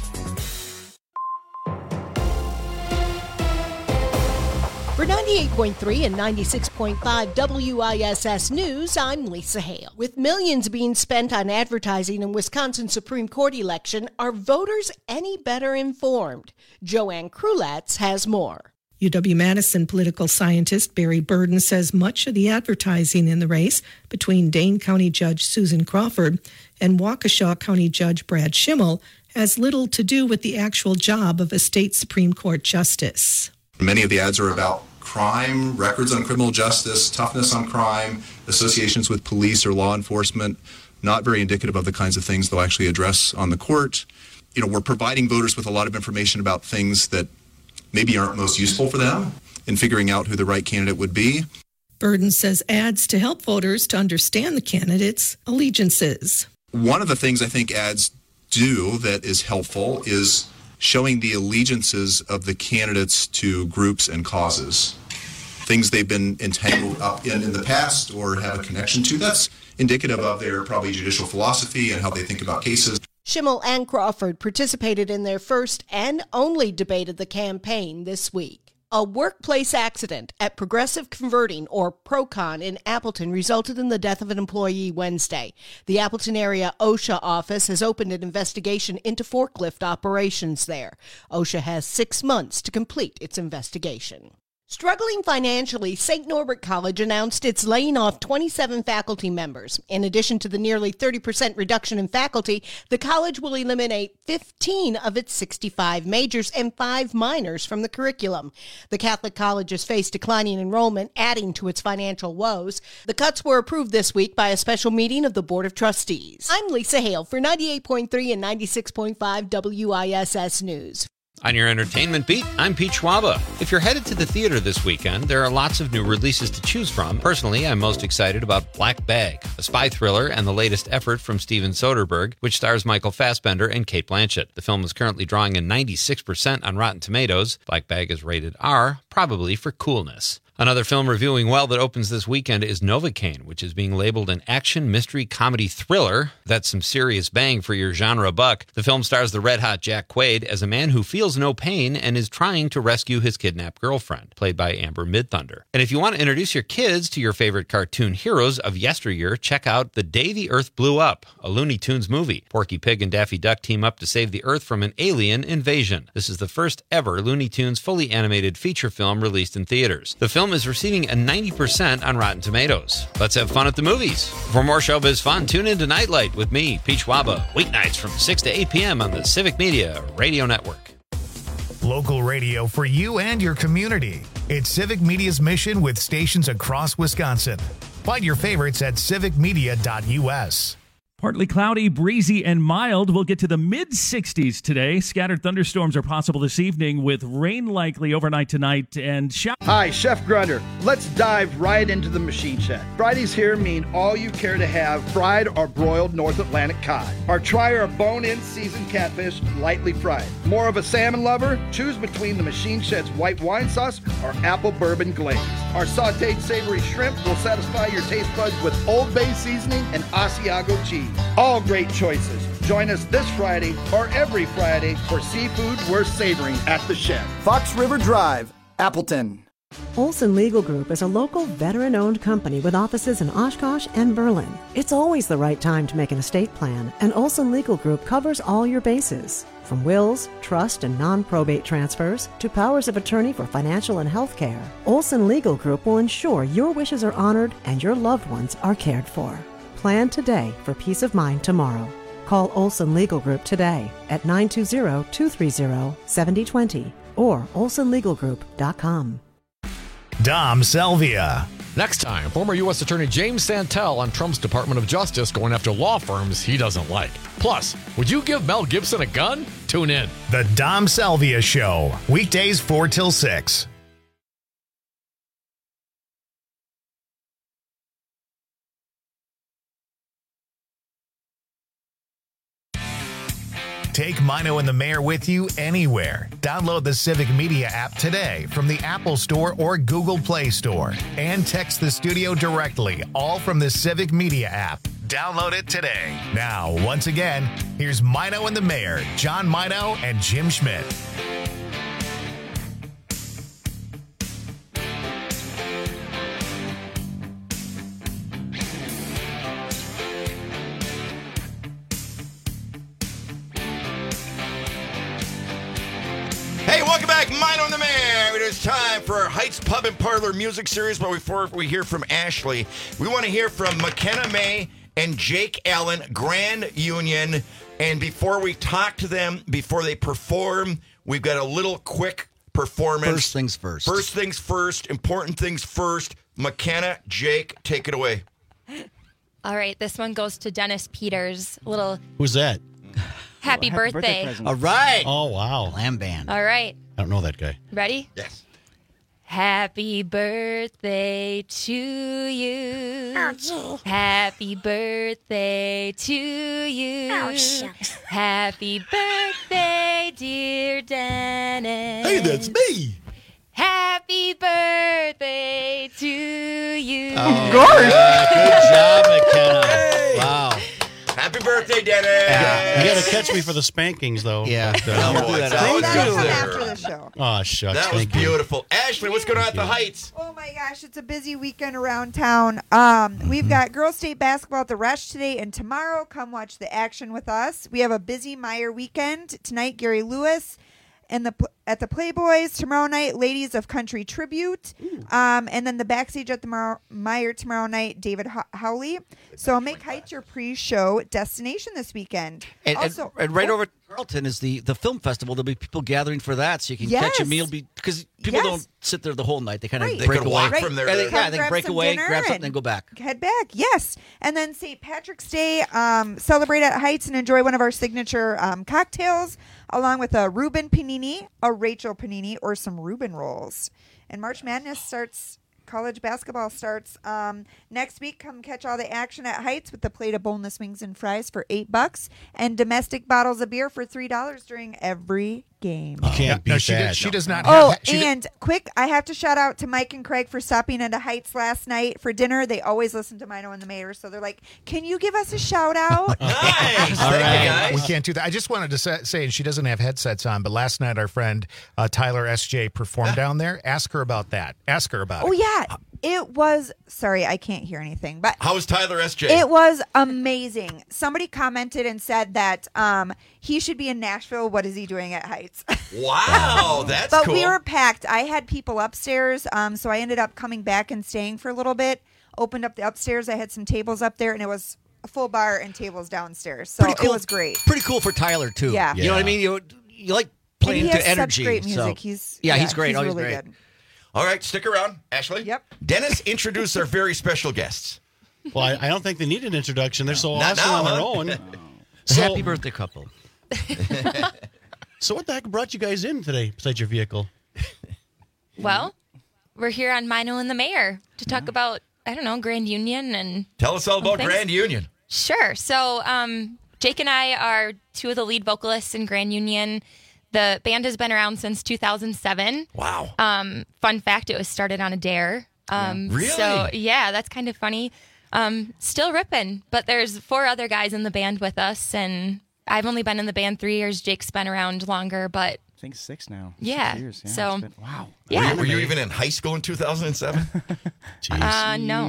For ninety-eight point three and ninety-six point five W I S S News, I'm Lisa Hale. With millions being spent on advertising in Wisconsin Supreme Court election, are voters any better informed? Joanne Krulatz has more. U W-Madison political scientist Barry Burden says much of the advertising in the race between Dane County Judge Susan Crawford and Waukesha County Judge Brad Schimmel has little to do with the actual job of a state Supreme Court justice. Many of the ads are about crime, records on criminal justice, toughness on crime, associations with police or law enforcement, not very indicative of the kinds of things they'll actually address on the court. You know, we're providing voters with a lot of information about things that maybe aren't most useful for them in figuring out who the right candidate would be. Burden says ads to help voters to understand the candidates' allegiances. One of the things I think ads do that is helpful is showing the allegiances of the candidates to groups and causes, things they've been entangled up in in the past or have a connection to. That's indicative of their probably judicial philosophy and how they think about cases. Schimmel and Crawford participated in their first and only debate of the campaign this week. A workplace accident at Progressive Converting, or Procon, in Appleton resulted in the death of an employee Wednesday. The Appleton area OSHA office has opened an investigation into forklift operations there. OSHA has six months to complete its investigation. Struggling financially, Saint Norbert College announced it's laying off twenty-seven faculty members. In addition to the nearly thirty percent reduction in faculty, the college will eliminate fifteen of its sixty-five majors and five minors from the curriculum. The Catholic college has faced declining enrollment, adding to its financial woes. The cuts were approved this week by a special meeting of the Board of Trustees. I'm Lisa Hale for ninety-eight point three and ninety-six point five W I S S News. On your entertainment beat, I'm Pete Schwaba. If you're headed to the theater this weekend, there are lots of new releases to choose from. Personally, I'm most excited about Black Bag, a spy thriller and the latest effort from Steven Soderbergh, which stars Michael Fassbender and Cate Blanchett. The film is currently drawing a ninety-six percent on Rotten Tomatoes. Black Bag is rated R, probably for coolness. Another film reviewing well that opens this weekend is Novocaine, which is being labeled an action, mystery, comedy thriller. That's some serious bang for your genre buck. The film stars the red-hot Jack Quaid as a man who feels no pain and is trying to rescue his kidnapped girlfriend, played by Amber Midthunder. And if you want to introduce your kids to your favorite cartoon heroes of yesteryear, check out The Day the Earth Blew Up, a Looney Tunes movie. Porky Pig and Daffy Duck team up to save the Earth from an alien invasion. This is the first ever Looney Tunes fully animated feature film released in theaters. The film is receiving a ninety percent on Rotten Tomatoes. Let's have fun at the movies. For more showbiz fun, tune in to Nightlight with me, Peach Waba, weeknights from six to eight p.m. on the Civic Media Radio Network. Local radio for you and your community. It's Civic Media's mission with stations across Wisconsin. Find your favorites at civic media dot U S. Partly cloudy, breezy, and mild. We'll get to the mid sixties today. Scattered thunderstorms are possible this evening with rain likely overnight tonight and showers. Hi, Chef Grunder. Let's dive right into the machine shed. Fridays here mean all you care to have fried or broiled North Atlantic cod. Or try our bone-in seasoned catfish lightly fried. More of a salmon lover? Choose between the machine shed's white wine sauce or apple bourbon glaze. Our sauteed savory shrimp will satisfy your taste buds with Old Bay seasoning and Asiago cheese. All great choices. Join us this Friday or every Friday for seafood worth savoring at the Shed. Fox River Drive, Appleton. Olson Legal Group is a local veteran-owned company with offices in Oshkosh and Berlin. It's always the right time to make an estate plan, and Olson Legal Group covers all your bases. From wills, trust, and non-probate transfers to powers of attorney for financial and health care, Olson Legal Group will ensure your wishes are honored and your loved ones are cared for. Plan today for peace of mind tomorrow. Call Olson Legal Group today at nine two zero, two three zero, seven zero two zero or olson legal group dot com. Dom Selvia. Next time, former U S Attorney James Santel on Trump's Department of Justice going after law firms he doesn't like. Plus, would you give Mel Gibson a gun? Tune in. The Dom Selvia Show, weekdays four till six. Take Mino and the Mayor with you anywhere. Download the Civic Media app today from the Apple Store or Google Play Store. And text the studio directly, all from the Civic Media app. Download it today. Now, once again, here's Mino and the Mayor, John Mino and Jim Schmidt. Hey, welcome back, Mino and the Mayor. It is time for our Heights Pub and Parlor music series. But before we hear from Ashley, we want to hear from McKenna May and Jake Allen, Grand Union. And before we talk to them, before they perform, we've got a little quick performance. First things first. First things first. Important things first. McKenna, Jake, take it away. All right, this one goes to Dennis Peters. A little Who's that? happy, Oh, happy birthday. birthday present. All right. Oh, wow. Lamb band. All right, I don't know that guy. ready? Yes. Happy birthday to you. Happy birthday to you. Oh, shucks. Happy birthday, dear Dennis. Hey, that's me. Happy birthday to you. Oh, yeah, good job, McKenna. Wow. Happy birthday, Dennis. Yeah. You got to catch me for the spankings, though. Yeah. But, uh, No, boy, that that was That'll good come there. after the show. Oh, shucks. That was thank you. beautiful. Ashley, what's going on at the Heights? Oh my gosh, it's a busy weekend around town. Um, we've got girls' state basketball at the Rush today and tomorrow. Come watch the action with us. We have a busy Meyer weekend tonight. Gary Lewis and the at the Playboys tomorrow night. Ladies of Country Tribute, um, and then the backstage at the Mar- Meyer tomorrow night. David Ho- Howley. So make Heights your pre-show destination this weekend. And, and- also, and right oh, over at Carlton is the, the film festival. There'll be people gathering for that, so you can catch a Yes. meal. Because people Yes. don't sit there the whole night. They kind of Right. They break could away. walk from there Yeah, to- they, yeah, they Grab break some away, dinner grab something, and and go back. Head back, yes. And then Saint Patrick's Day, um, celebrate at Heights and enjoy one of our signature um, cocktails, along with a Reuben panini, a Rachel panini, or some Reuben rolls. And March Madness starts. College basketball starts um, next week. Come catch all the action at Heights with the plate of boneless wings and fries for eight bucks, and domestic bottles of beer for three dollars during every game. You can't beat No, she, that. did, she does not Oh, have... she did- and quick, I have to shout out to Mike and Craig for stopping into Heights last night for dinner. They always listen to Mino and the Mayor, so they're like, "Can you give us a shout out?" Nice. All Thank right. you, guys. We can't do that. I just wanted to say, say, and she doesn't have headsets on, but last night our friend uh, Tyler S J performed down there. Ask her about that. Ask her about Oh it. yeah, it was. Sorry, I can't hear anything, but How was Tyler S J? it was amazing. Somebody commented and said that um, he should be in Nashville. What is he doing at Heights? Wow, that's but cool. we were packed. I had people upstairs, um, so I ended up coming back and staying for a little bit. Opened up the upstairs. I had some tables up there, and it was a full bar and tables downstairs. So Pretty cool. it was great. Pretty cool for Tyler too. Yeah. You know what I mean? You you like playing And he to has such energy. great so- music. He's yeah, yeah, he's great. he's oh, he's really great. good. All right, stick around, Ashley. Yep. Dennis, introduce our very special guests. Well, I, I don't think they need an introduction. They're so Not awesome now, on their huh? own. So, Happy birthday, couple. So what the heck brought you guys in today besides your vehicle? Well, we're here on Mino and the Mayor to talk about, I don't know, Grand Union and Tell us all about things. Grand Union. Sure. So, um, Jake and I are two of the lead vocalists in Grand Union. The band has been around since two thousand seven. Wow. Um, fun fact, it was started on a dare. Um, Really? So, yeah, that's kind of funny. Um, still ripping, but there's four other guys in the band with us, and I've only been in the band three years. Jake's been around longer, but I think six now. Yeah, Six years. Yeah, so- it's been- wow. Yeah. Were you, were you even in high school in two thousand seven? uh, no.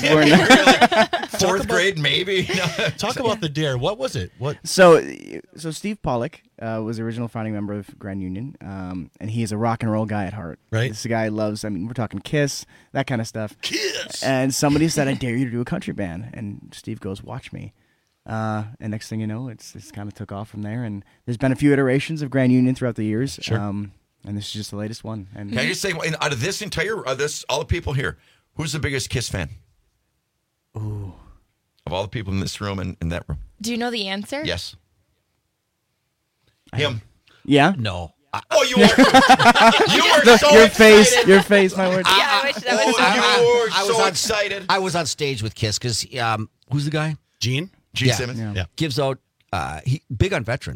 Fourth grade, maybe. Talk about the dare. What was it? What? So, so Steve Pollock uh, was the original founding member of Grand Union, um, and he is a rock and roll guy at heart. Right. This guy loves. I mean, we're talking Kiss, that kind of stuff. Kiss. And somebody said, "I dare you to do a country band," and Steve goes, "Watch me." Uh, and next thing you know, it's it's kind of took off from there. And there's been a few iterations of Grand Union throughout the years. Sure. Um, and this is just the latest one. And Can I just say, in- out of this entire, uh, this all the people here, who's the biggest Kiss fan? Ooh. Of all the people in this room and in that room? Do you know the answer? Yes. Him. Yeah. No. Oh, you were. You were Look, so your excited. face, your face, my word. Yeah, I wish that was Oh, you were I was so on- excited. I was on stage with Kiss because um, who's the guy? Gene? Gene Yeah. Simmons. Yeah. Yeah. Gives out uh, he big on veterans.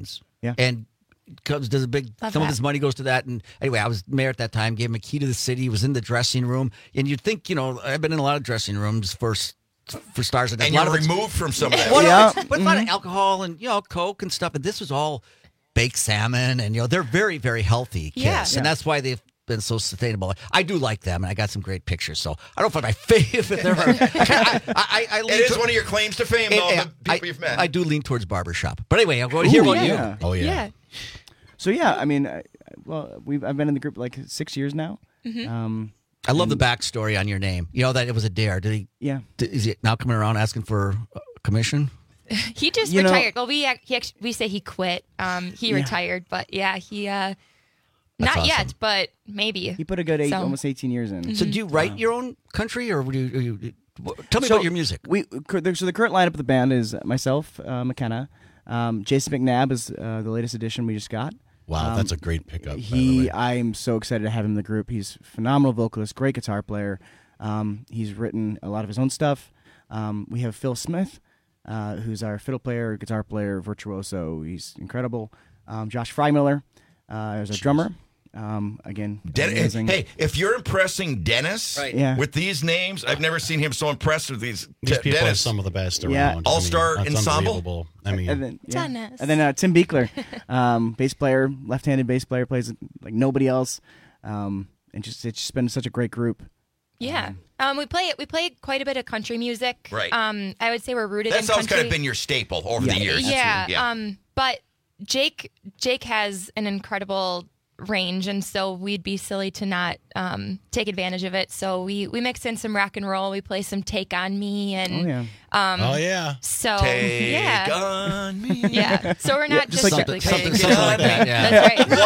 Yeah. And comes does a big Love some of that. his money goes to that. And anyway, I was mayor at that time, gave him a key to the city, was in the dressing room. And you'd think, you know, I've been in a lot of dressing rooms for for stars like that. And A lot you're of it's- removed from some of that. Well, no, Yeah. it's- but a lot of alcohol and, you know, Coke and stuff. And this was all baked salmon. And, you know, they're very, very healthy kids. Yeah. And Yeah. that's why they've been so sustainable. I do like them, and I got some great pictures. So I don't find my favorite. They're, I, I, I, I It lean is to- one of your claims to fame, and- though, and the people I, you've met. I do lean towards barbershop. But anyway, I'm going to hear Ooh, about yeah. you. Oh, yeah. Yeah. So yeah, I mean, I, well, we've I've been in the group like six years now. Mhm. Um, I love the backstory on your name. You know that it was a dare. Did he? Yeah. Did, is he now coming around asking for a commission? He just You know- retired. well, we ac- he actually, we say he quit. Um, he Yeah. retired, but yeah, he uh, That's not awesome. yet, but maybe. he put a good eight, So- almost eighteen years in. So do you write your own country, or would you? Or you tell me So about your music. We so the current lineup of the band is myself, uh, McKenna, um, Jason McNabb is uh, the latest addition we just got. Wow, Um, that's a great pickup. by the He, way. I'm so excited to have him in the group. He's a phenomenal vocalist, great guitar player. Um, he's written a lot of his own stuff. Um, we have Phil Smith, uh, who's our fiddle player, guitar player, virtuoso. He's incredible. Um, Josh Freimiller uh, is our drummer. Um, again, Den- amazing. hey, if you're impressing Dennis Right. Yeah. with these names, I've never seen him so impressed with these. These De- people are Dennis. some of the best around. Yeah. I mean, All-star that's ensemble? unbelievable. I mean, and then, yeah. Dennis. And then uh, Tim Beekler, um, bass player, left-handed bass player, plays like nobody else. Um, and just it's just been such a great group. Yeah. Um, we play we play quite a bit of country music. Right. Um, I would say we're rooted in That's always country. kind of been your staple over Yeah. the years. Yeah. Yeah. Um, but Jake Jake has an incredible range, and so we'd be silly to not um, take advantage of it. So we we mix in some rock and roll. We play some "Take on Me" and Oh yeah. um, oh yeah. so Take yeah, on me. yeah. So we're not just just, like strictly that. Something, country. something like that. Yeah. That's right.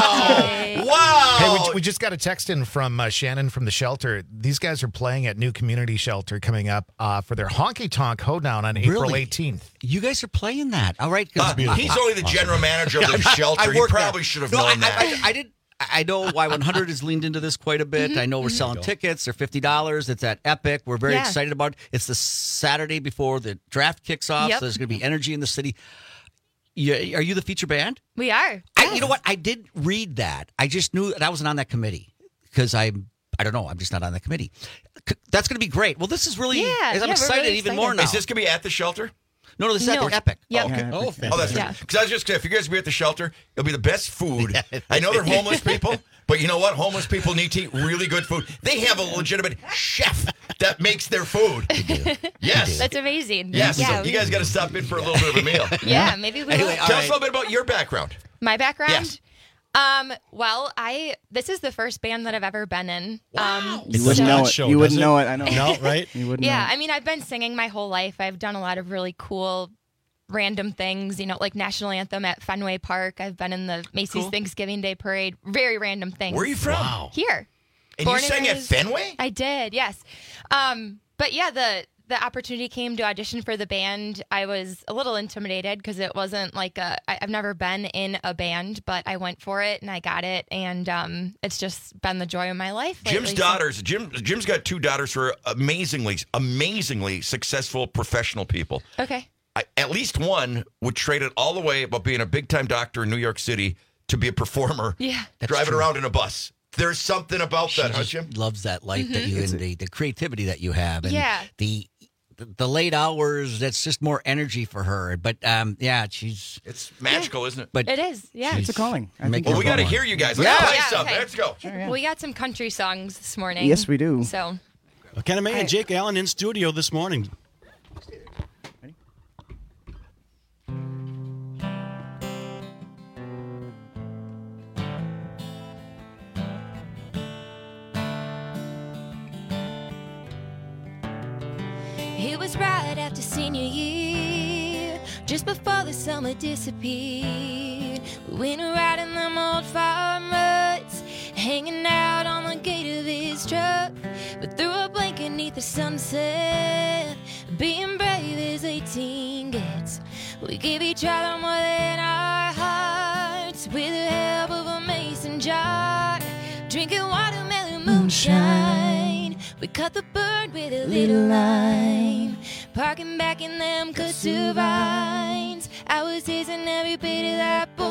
Wow. Wow. Hey, we, we just got a text in from uh, Shannon from the shelter. These guys are playing at New Community Shelter coming up uh, for their Honky Tonk Hoedown on April Really? eighteenth. You guys are playing that. All right. 'cause- Uh, he's only the general manager of the shelter. He work probably there. should have No, known I, that. I, I, I did. I know Y one hundred has leaned into this quite a bit. I know we're selling tickets. They're fifty dollars. It's at Epic. We're very Yeah. excited about it. It's the Saturday before the draft kicks off. Yep. So there's going to be energy in the city. You, are you the feature band? We are. I, you know what? I did read that. I just knew that I wasn't on that committee because I'm. I don't know. I'm just not on that committee. C- That's going to be great. Well, this is really. Yeah, I'm yeah, we're excited really even excited. more now. Is this going to be at the shelter? no, no, this is No. at the Epic. Yep. Oh, okay. Yeah. Oh, Oh, that's fantastic. Yeah. because I was just if you guys be at the shelter, it'll be the best food. I know they're homeless people, but you know what? Homeless people need to eat really good food. They have a legitimate chef that makes their food. Yes, That's amazing. yes. Yeah. You guys got to stop in for a little bit of a meal. yeah. Maybe we Anyway, will. all Tell right. us a little bit about your background. My background? Yes. Um, well, I this is the first band that I've ever been in. Um, You It wouldn't does know not it. show, you wouldn't does it? know it. I know. No, right? You wouldn't yeah, know. I mean, I've been singing my whole life. I've done a lot of really cool random things, you know, like national anthem at Fenway Park. I've been in the Macy's Cool. Thanksgiving Day Parade. Very random things. Where are you from? Wow. Here. And Born you sang at raised- Fenway? I did, yes. Um, but yeah, the the opportunity came to audition for the band. I was a little intimidated because it wasn't like a. I, I've never been in a band, but I went for it and I got it, and um, it's just been the joy of my life. Jim's lately, so- daughters. Jim. Jim's got two daughters who are amazingly, amazingly successful professional people. Okay. I, at least one would trade it all the way about being a big time doctor in New York City to be a performer. Yeah. That's driving true. around in a bus. There's something about She that, huh, just Jim? loves that life that you and the, the creativity that you have, and Yeah. the the late hours. That's just more energy for her. But um, yeah, she's It's magical, isn't it? but It is, yeah. It's a calling. I Make think her Well, we got to fun. hear you guys. Let's Yeah. play Yeah, some. okay. Let's go. Well, we got some country songs this morning. Yes, we do. So Kenna May and Jake Allen in studio this morning. It was right after senior year, just before the summer disappeared. We went riding them old farm ruts, hanging out on the gate of his truck. But through a blanket beneath the sunset, being brave as eighteen gets. We give each other more than our hearts, with the help of a mason jar, drinking watermelon moonshine. We cut the bird with a little lime, parking back in them kudzu vines. I was his and every bit of that boy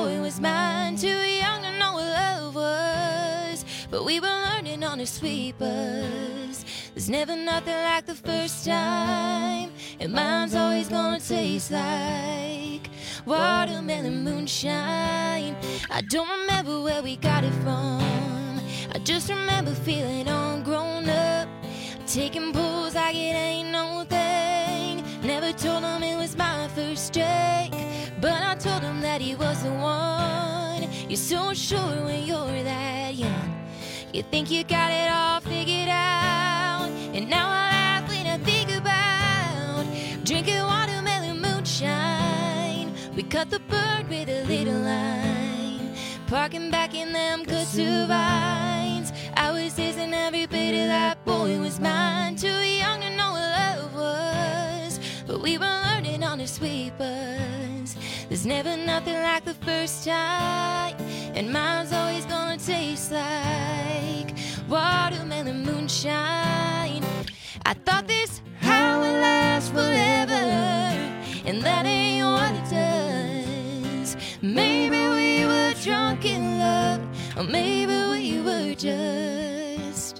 boy was mine. Too young to know what love was, but we were learning on the sweet bus. There's never nothing like the first time, and mine's always gonna taste like watermelon moonshine. I don't remember where we got it from, I just remember feeling all grown up, taking pulls like it ain't no thing. Never told him it was my first drink, but I told him that he was the one. You're so sure when you're that young, you think you got it all figured out. And now I laugh when I think about drinking watermelon moonshine. We cut the bird with a little line, parking back in them kudzu vines. I was chasing every bit of that boy was mine. Too young to know what love was, but we were learning on the sweet bus. There's never nothing like the first time, and mine's always gonna taste like watermelon moonshine. I thought this how it lasts forever, and that ain't what it does. Maybe we were drunk in love, or maybe we were just.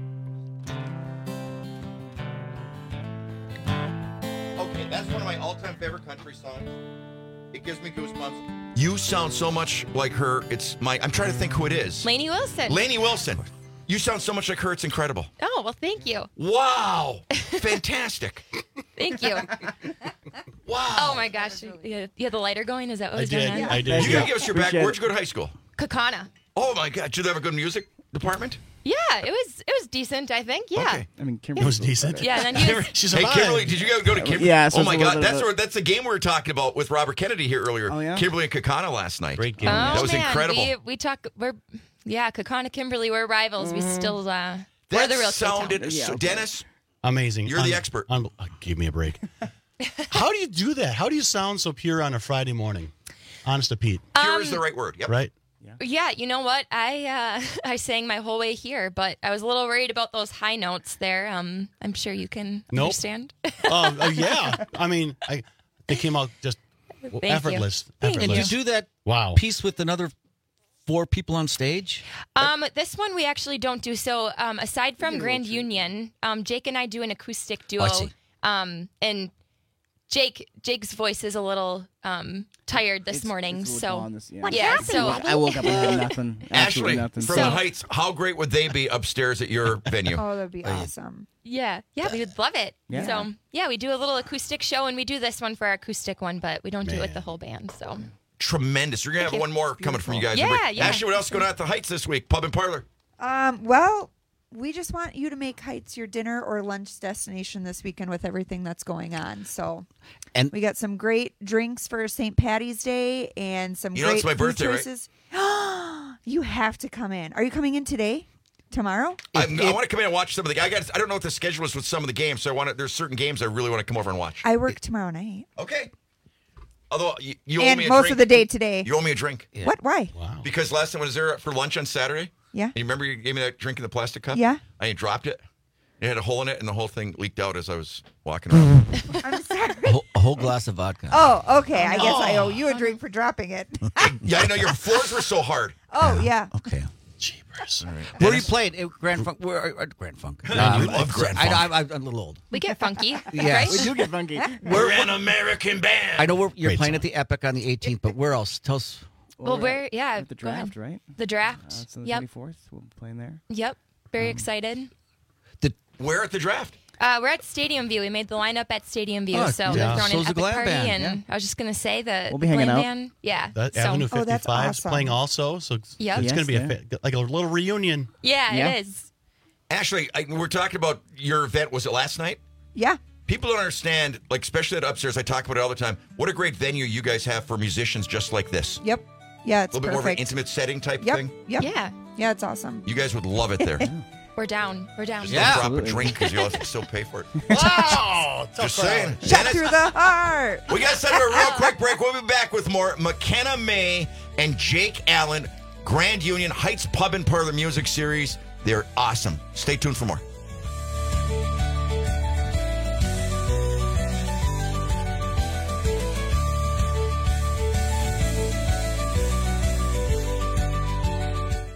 Okay, that's one of my all-time favorite country songs. It gives me goosebumps. You sound so much like her. It's my. I'm trying to think who it is. Lainey Wilson. Lainey Wilson. You sound so much like her. It's incredible. Oh, well, thank you. Wow. Fantastic. Thank you. Wow. Oh, my gosh. You had, you had the lighter going? Is that what I was going did. on? I did. You gotta give us your back. Appreciate Where'd it. you go to high school? Kakana. Oh my God! Did you have a good music department? Yeah, it was it was decent, I think. Yeah. Okay. I mean, Kimberly was decent. Yeah, and then he was, She's Hey, alive. Kimberly, did you go, go to Kimberly? Yeah, so oh it's my a little God, bit that's of a- where, that's the game we were talking about with Robert Kennedy here earlier. Oh, yeah? Kimberly and Kakana last night. Great oh, That was man, incredible. We, we talk, we're, yeah, Kakana, Kimberly, we're rivals. We still, uh, that we're the real sounded, K-Town. so, Dennis, Amazing. you're the Un- expert. un- uh, give me a break. How do you do that? How do you sound so pure on a Friday morning? Honest to Pete. Pure Um, is the right word. Yep. Right? Yeah, you know what? I uh, I sang my whole way here, but I was a little worried about those high notes there. Um, I'm sure you can Nope. understand. Um, uh, yeah. I mean, I, they came out just Thank effortless. you. Thank effortless. And you do that Wow. piece with another four people on stage? Um, this one we actually don't do. So um, aside from Grand Union, um, Jake and I do an acoustic duo. Oh, I see. Um, and Jake Jake's voice is a little um, tired this It's- morning. it's a little so gone this- yeah. yeah, What happened, so I woke up and had nothing. Ashley, Absolutely nothing. from So- the Heights, how great would they be upstairs at your venue? Oh, that'd be awesome. yeah, yeah, we would love it. Yeah. So yeah, we do a little acoustic show, and we do this one for our acoustic one, but we don't do it with the whole band. So Tremendous. You're going to have Thank you. one more coming from you guys. Yeah, yeah. Ashley, what else is going on at the Heights this week? Pub and parlor. Um, well, we just want you to make Heights your dinner or lunch destination this weekend with everything that's going on. So, And- we got some great drinks for Saint Patty's Day and some You know great it's my food birthday, right? choices. You have to come in. Are you coming in today? Tomorrow? I'm, I want to come in and watch some of the. I got. I don't know what the schedule is with some of the games, so I want to. There's certain games I really want to come over and watch. I work tomorrow night. Okay. Although you, you owe And me a most drink. of the day today. You owe me a drink. What? Why? Because last time I was there for lunch on Saturday. Yeah. And you remember you gave me that drink in the plastic cup? Yeah. I dropped it. It had a hole in it, and the whole thing leaked out as I was walking around. I'm sorry. A whole, a whole glass of vodka. Oh, okay. I guess I owe you a drink for dropping it. Yeah, I know your floors were so hard. Oh, yeah. Okay. Jeepers. Where are you playing? Uh, Grand Funk. Where, uh, Grand Funk. Man, you love Grand I, Funk. I, I'm a little old. we get funky, Yes. right? We do get funky. We're an American band. I know we're, you're Great playing song. at the Epic on the eighteenth, but where else? Tell us. Well, we're yeah. At the go ahead. draft, right? The draft. Uh, it's on the yep. twenty-fourth. We'll be playing there. Yep. Very excited. Where at the draft? Uh, we're at Stadium View. We made the lineup at Stadium View, Oh, so yeah. we're throwing So's an the epic Glad party. Band, And I was just gonna say that We'll be the hanging Blame out. Band, yeah. That so, Avenue Oh, that's fifty-five is awesome. playing also, so it's, Yep. it's going to be Yes, a, fa- like a little reunion. yeah, Yeah. it is. Ashley, I, we're talking about your event. Was it last night? Yeah. People don't understand, like especially at upstairs. I talk about it all the time. What a great venue you guys have for musicians just like this. Yep. Yeah, A it's little bit more of an perfect. intimate setting type Yep. thing. Yep. Yeah, Yeah, it's awesome. You guys would love it there. we're down. We're down. Just Yeah. don't drop a Absolutely. drink because you'll have to still pay for it. Wow! Just saying. Shot Dennis, through the heart. we got to send a real quick break. We'll be back with more McKenna May and Jake Allen, Grand Union Heights Pub and Parlor Music Series. They're awesome. Stay tuned for more.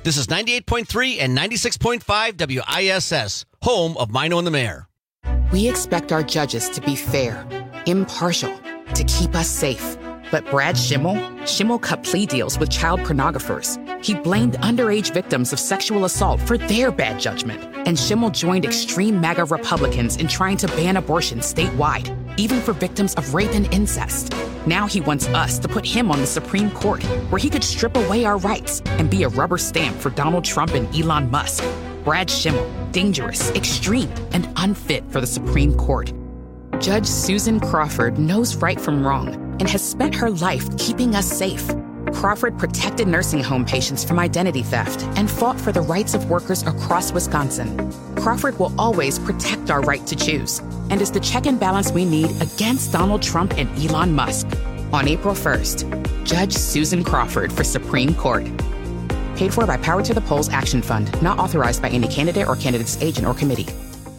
This is ninety-eight point three and ninety-six point five W I S S, home of Mino and the Mayor. We expect our judges to be fair, impartial, to keep us safe. But Brad Schimmel? Schimmel cut plea deals with child pornographers. He blamed underage victims of sexual assault for their bad judgment. And Schimmel joined extreme MAGA Republicans in trying to ban abortion statewide, even for victims of rape and incest. Now he wants us to put him on the Supreme Court, where he could strip away our rights and be a rubber stamp for Donald Trump and Elon Musk. Brad Schimmel, dangerous, extreme, and unfit for the Supreme Court. Judge Susan Crawford knows right from wrong and has spent her life keeping us safe. Crawford protected nursing home patients from identity theft and fought for the rights of workers across Wisconsin. Crawford will always protect our right to choose and is the check and balance we need against Donald Trump and Elon Musk. On April first, Judge Susan Crawford for Supreme Court. Paid for by Power to the Polls Action Fund, not authorized by any candidate or candidate's agent or committee.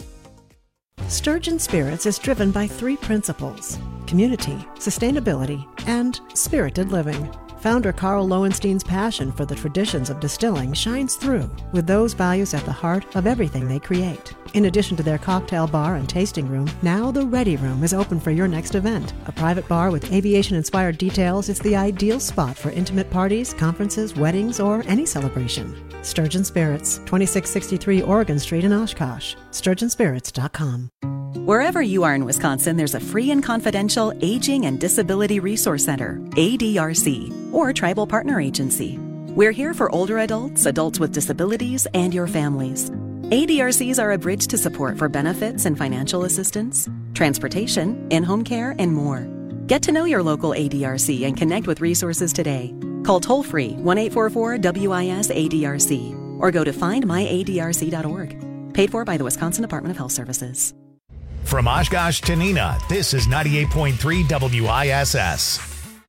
Sturgeon Spirits is driven by three principles: community, sustainability, and spirited living. Founder Carl Lowenstein's passion for the traditions of distilling shines through, with those values at the heart of everything they create. In addition to their cocktail bar and tasting room, now the Ready Room is open for your next event. A private bar with aviation-inspired details is the ideal spot for intimate parties, conferences, weddings, or any celebration. Sturgeon Spirits, twenty-six sixty-three Oregon Street in Oshkosh. sturgeon spirits dot com. Wherever you are in Wisconsin, there's a free and confidential Aging and Disability Resource Center, A D R C, or Tribal Partner Agency. We're here for older adults, adults with disabilities, and your families. A D R Cs are a bridge to support for benefits and financial assistance, transportation, in-home care, and more. Get to know your local A D R C and connect with resources today. Call toll-free one eight four four W I S A D R C or go to find my A D R C dot org. Paid for by the Wisconsin Department of Health Services. From Oshkosh to Neenah, this is ninety-eight point three W I S S.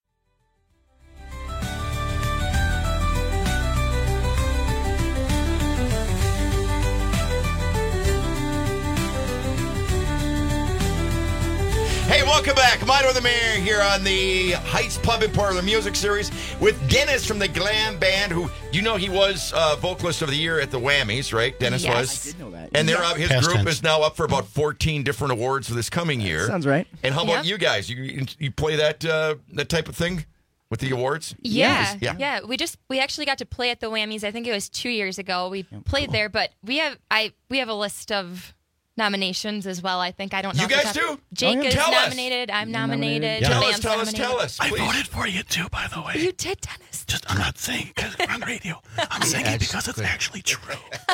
Hey, welcome back. Mino the Mayor here on the Heights Pub and Parlor Music Series with Dennis from the Glam Band, who, you know, he was uh, Vocalist of the Year at the Whammies, right? Dennis Yes. was. I did know that. And they're Yeah. up, his Past group tense. is now up for about fourteen different awards for this coming year. Sounds right. And how about Yeah. you guys? You you play that uh, that type of thing with the awards? Yeah, Yeah. yeah. We just we actually got to play at the Whammies. I think it was two years ago. We played there, but we have I we have a list of nominations as well. I think I don't know. You off the guys top- too? Jake Oh, yeah. is Tell us. nominated. I'm You're nominated. nominated. Yeah. the Tell us, band's tell us, nominated. tell us, I please. voted for you too, by the way. You did, Dennis. Just I'm not saying because we're on radio. I'm saying it because it's actually true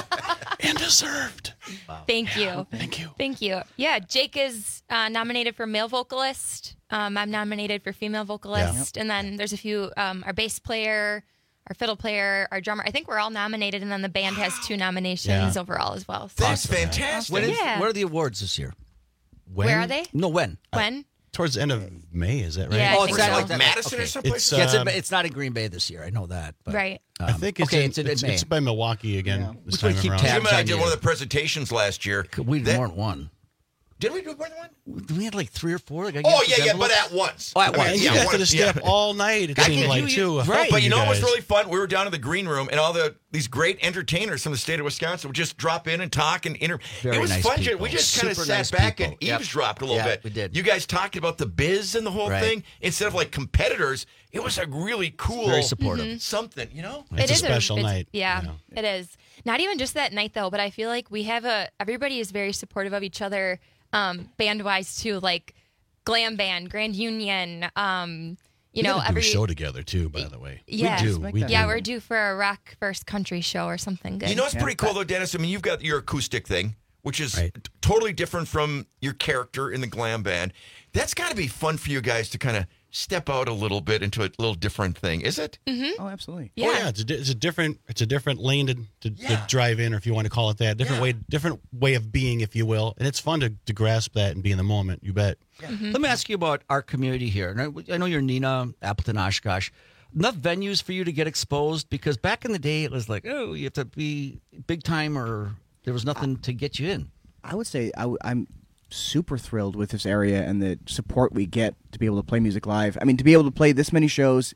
and deserved. Thank you. Thank you. Thank you. Yeah, Jake is uh, nominated for male vocalist. Um, I'm nominated for female vocalist, and then there's a few. Um, our bass player, our fiddle player, our drummer. I think we're all nominated, and then the band has two nominations Yeah. overall as well. So. That's fantastic. When is, Yeah. What are the awards this year? Where are they? No, when? When? Towards the end of May, is that right? Yeah, I oh, think it's so. not like Madison or okay. someplace? It's, yeah, it's, in, um, it's not in Green Bay this year. I know that. But, Right. I think it's okay, in, it's in it's, May. it's by Milwaukee again. This Which way time keep around. tabs Jim and I on did you? one of the presentations last year. We That- weren't one. Did we do more than one? We had like three or four. Like, I Oh, guess yeah, yeah, but envelopes. at once. Oh, at I mean, once. And yeah, you guys one- had to stay up yeah. all night. It I seemed can- like you- too. Right, helping but you know what was guys. really fun? We were down in the green room, and all the these great entertainers from the state of Wisconsin would just drop in and talk and inter. Very it was nice fun. people. We just kind of Super sat nice back people. and Yep. eavesdropped a little Yeah, bit. we did. You guys talked about the biz and the whole Right. thing instead of like competitors. It was a really cool, Very supportive. Mhm. something. You know, It's It a is special it's- night. Yeah, you know. it is. Not even just that night though, but I feel like we have a everybody is very supportive of each other, um, band wise too. Like Glam Band, Grand Union. Um, you We know, gotta do every a show together too. By the way, yeah, we do. We yeah, do. we're due for a rock versus country show or something good. You know what's pretty cool though, Dennis? I mean, you've got your acoustic thing, which is Right. t- totally different from your character in the glam band. That's got to be fun for you guys to kind of step out a little bit into a little different thing, is it? Mm-hmm. Oh, absolutely. Yeah. Oh yeah, it's a, di- it's a different it's a different lane to, to, Yeah. to drive in, or if you want to call it that, different Yeah. way different way of being, if you will, and it's fun to, to grasp that and be in the moment. You bet. Mm-hmm. Let me ask you about our community here. And I, I know you're Neenah, Appleton, Oshkosh. Enough venues for you to get exposed? Because back in the day, it was like, oh, you have to be big time, or there was nothing to get you in. I would say I w- I'm super thrilled with this area and the support we get to be able to play music live. I mean, to be able to play this many shows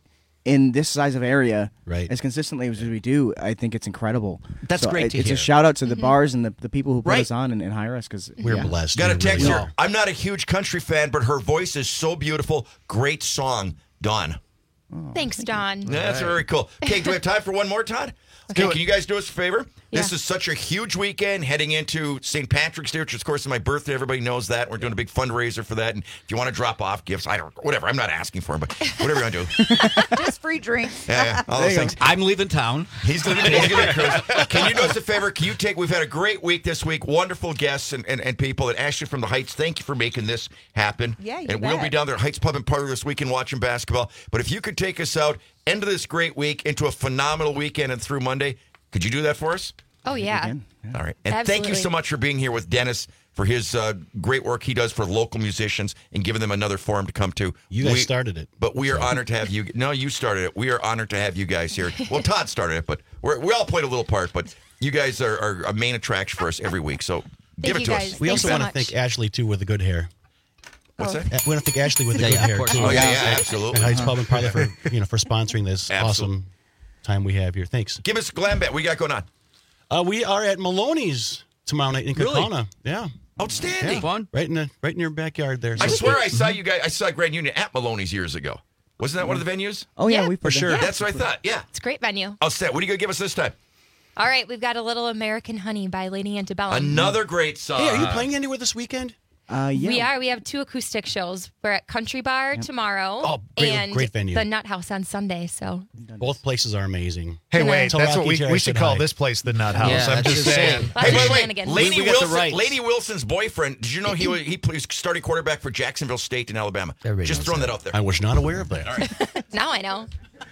in this size of area, right. as consistently as we do, I think it's incredible. That's So great it- to It's hear. a shout out to the bars and the, the people who put Right. us on and, and hire us because We're blessed. Got a We text really here. are. I'm not a huge country fan, but her voice is so beautiful. Great song, Dawn. Thanks, Don. Yeah, that's very cool. Okay, do we have time for one more, Todd? Okay, can you guys do us a favor? This Yeah. is such a huge weekend heading into Saint Patrick's Day, which of course is my birthday. Everybody knows that. We're doing a big fundraiser for that. And if you want to drop off gifts, I don't whatever. I'm not asking for them, but whatever you want to do. Just free drinks. Yeah, yeah, all those things. I'm leaving town. He's going to he's gonna cruise. Can you do us a favor? Can you take? We've had a great week this week. Wonderful guests and, and, and people. And Ashley from the Heights, thank you for making this happen. Yeah, you And we'll bet. be down there at Heights Pub and Parlor this weekend watching basketball. But if you could take us out, end of this great week into a phenomenal weekend and through Monday, could you do that for us? Oh, yeah. All right. And thank you Absolutely. so much for being here with Dennis for his uh, great work he does for local musicians and giving them another forum to come to. You guys We- started it. But we are honored to have you. No, you started it. We are honored to have you guys here. Well, Todd started it, but we're, we all played a little part. But you guys are, are a main attraction for us every week. So give it you to guys. us. We Thanks also so want to much. thank Ashley, too, with the good hair. What's Uh, that? We want to thank Ashley with the Yeah, good yeah, of hair, course. too. Oh, yeah, At- yeah, absolutely. At Heights Pub and Parlor for, you know, for sponsoring this Absolutely. awesome time we have here. Thanks. Give us a glam bet. What you got going on? Uh, we are at Maloney's tomorrow night in Really? Kaukauna. Yeah. Outstanding. Yeah. Fun. Right in the right in your backyard there. I So- swear I saw you guys. I saw Grand Union at Maloney's years ago. Wasn't that one of the venues? Oh yeah, Yeah. we For sure. That's what I thought. Yeah. It's a great venue. Outstanding. What are you going to give us this time? All right, we've got a little American Honey by Lady Antebellum. Another great song. Hey, are you playing anywhere this weekend? Uh, yeah. We are. We have two acoustic shows. We're at Country Bar tomorrow. Oh, great- and great venue. the Nut House on Sunday. So Both places are amazing. Hey, wait, Tell that's Rocky what we, Terry we I should said call hi. this place the Nut House. Yeah, I'm that's just just saying. saying. Lots Hey, of by the way, shenanigans. Lady We got the Wilson, rights. Lady Wilson's boyfriend. Did you know he was he was starting quarterback for Jacksonville State in Alabama? Everybody Just knows throwing that. that. out there. I was not aware of that. now I know.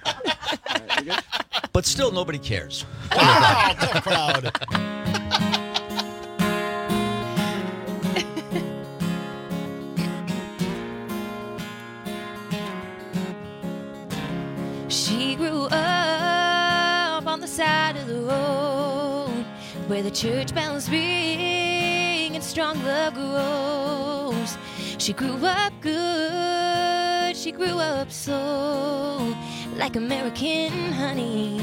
But still, nobody cares. Oh, tough crowd. She grew up on the side of the road where the church bells ring and strong love grows. She grew up good, she grew up so like American honey.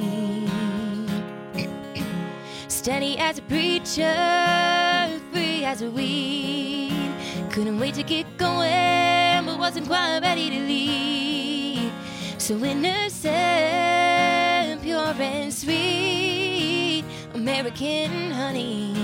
Steady as a preacher, free as a weed. Couldn't wait to get going, but wasn't quite ready to leave. So innocent, pure and sweet, American honey.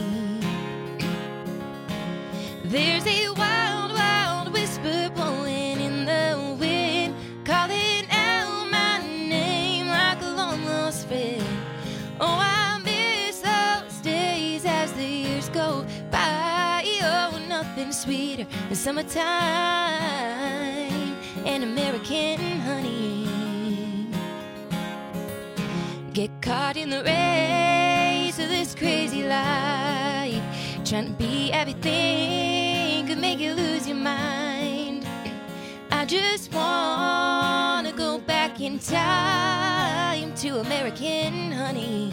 There's a wild, wild whisper blowing in the wind, calling out my name like a long lost friend. Oh, I miss those days as the years go by. Oh, nothing sweeter than summertime and American honey. Get caught in the race of this crazy life, trying to be everything could make you lose your mind. I just wanna go back in time to American honey.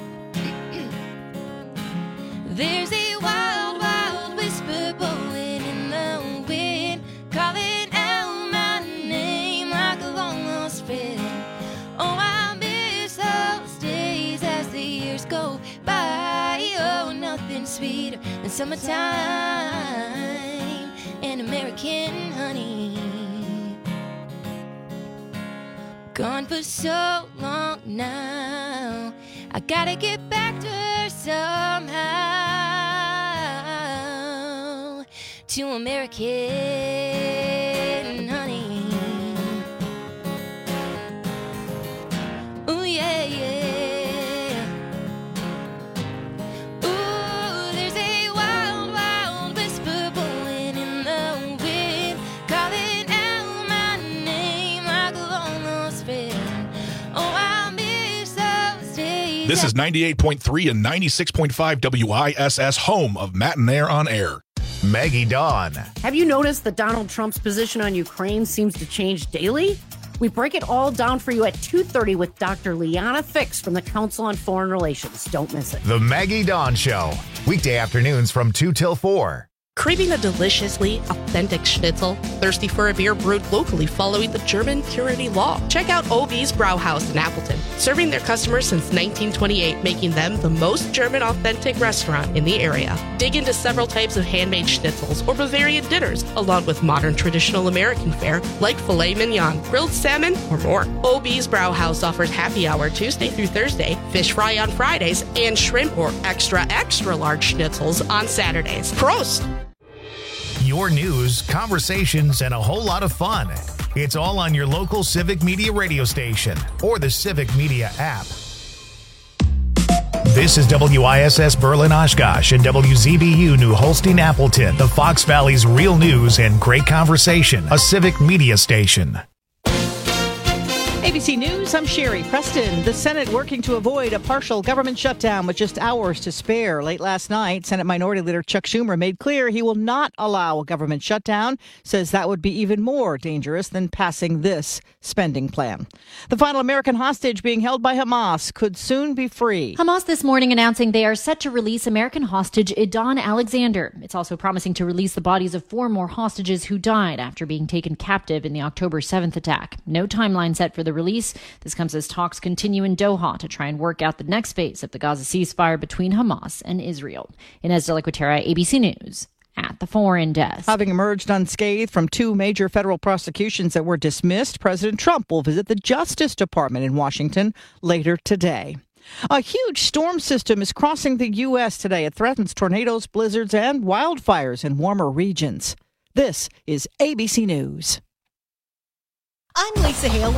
There's a wild, wild whisper blowing in the wind, calling out my name like a long lost friend. Oh, I miss those days as the years go by. Oh, nothing sweeter than summertime and American honey. Gone for so long now, I gotta get back to her somehow. To American honey. Ooh, yeah, yeah. Ooh, there's a wild, wild whisper blowing in the wind, calling out my name like a long lost friend. Oh, I miss those days. This is ninety-eight point three and ninety-six point five W I S S, home of Matt and Air on Air. Maggie Dawn. Have you noticed that Donald Trump's position on Ukraine seems to change daily? We break it all down for you at two thirty with Doctor Liana Fix from the Council on Foreign Relations. Don't miss it. The Maggie Dawn Show. Weekday afternoons from two till four Craving a deliciously authentic schnitzel? Thirsty for a beer brewed locally following the German purity law? Check out O B's Brauhaus in Appleton, serving their customers since nineteen twenty-eight, making them the most German authentic restaurant in the area. Dig into several types of handmade schnitzels or Bavarian dinners, along with modern traditional American fare like filet mignon, grilled salmon, or more. O B's Brauhaus offers happy hour Tuesday through Thursday, fish fry on Fridays, and shrimp or extra, extra large schnitzels on Saturdays. Prost! Your news, conversations, and a whole lot of fun. It's all on your local Civic Media radio station or the Civic Media app. This is W I S S Berlin Oshkosh and W Z B U New Holstein Appleton, the Fox Valley's real news and great conversation, a Civic Media station. A B C News, I'm Sherry Preston. The Senate working to avoid a partial government shutdown with just hours to spare. Late last night, Senate Minority Leader Chuck Schumer made clear he will not allow a government shutdown, says that would be even more dangerous than passing this spending plan. The final American hostage being held by Hamas could soon be free. Hamas this morning announcing they are set to release American hostage Idan Alexander. It's also promising to release the bodies of four more hostages who died after being taken captive in the October seventh attack. No timeline set for the release. This comes as talks continue in Doha to try and work out the next phase of the Gaza ceasefire between Hamas and Israel. Inez de la Cuetera, A B C News. At the foreign desk. Having emerged unscathed from two major federal prosecutions that were dismissed, President Trump will visit the Justice Department in Washington later today. A huge storm system is crossing the U S today. It threatens tornadoes, blizzards, and wildfires in warmer regions. This is A B C News. I'm Lisa Hale.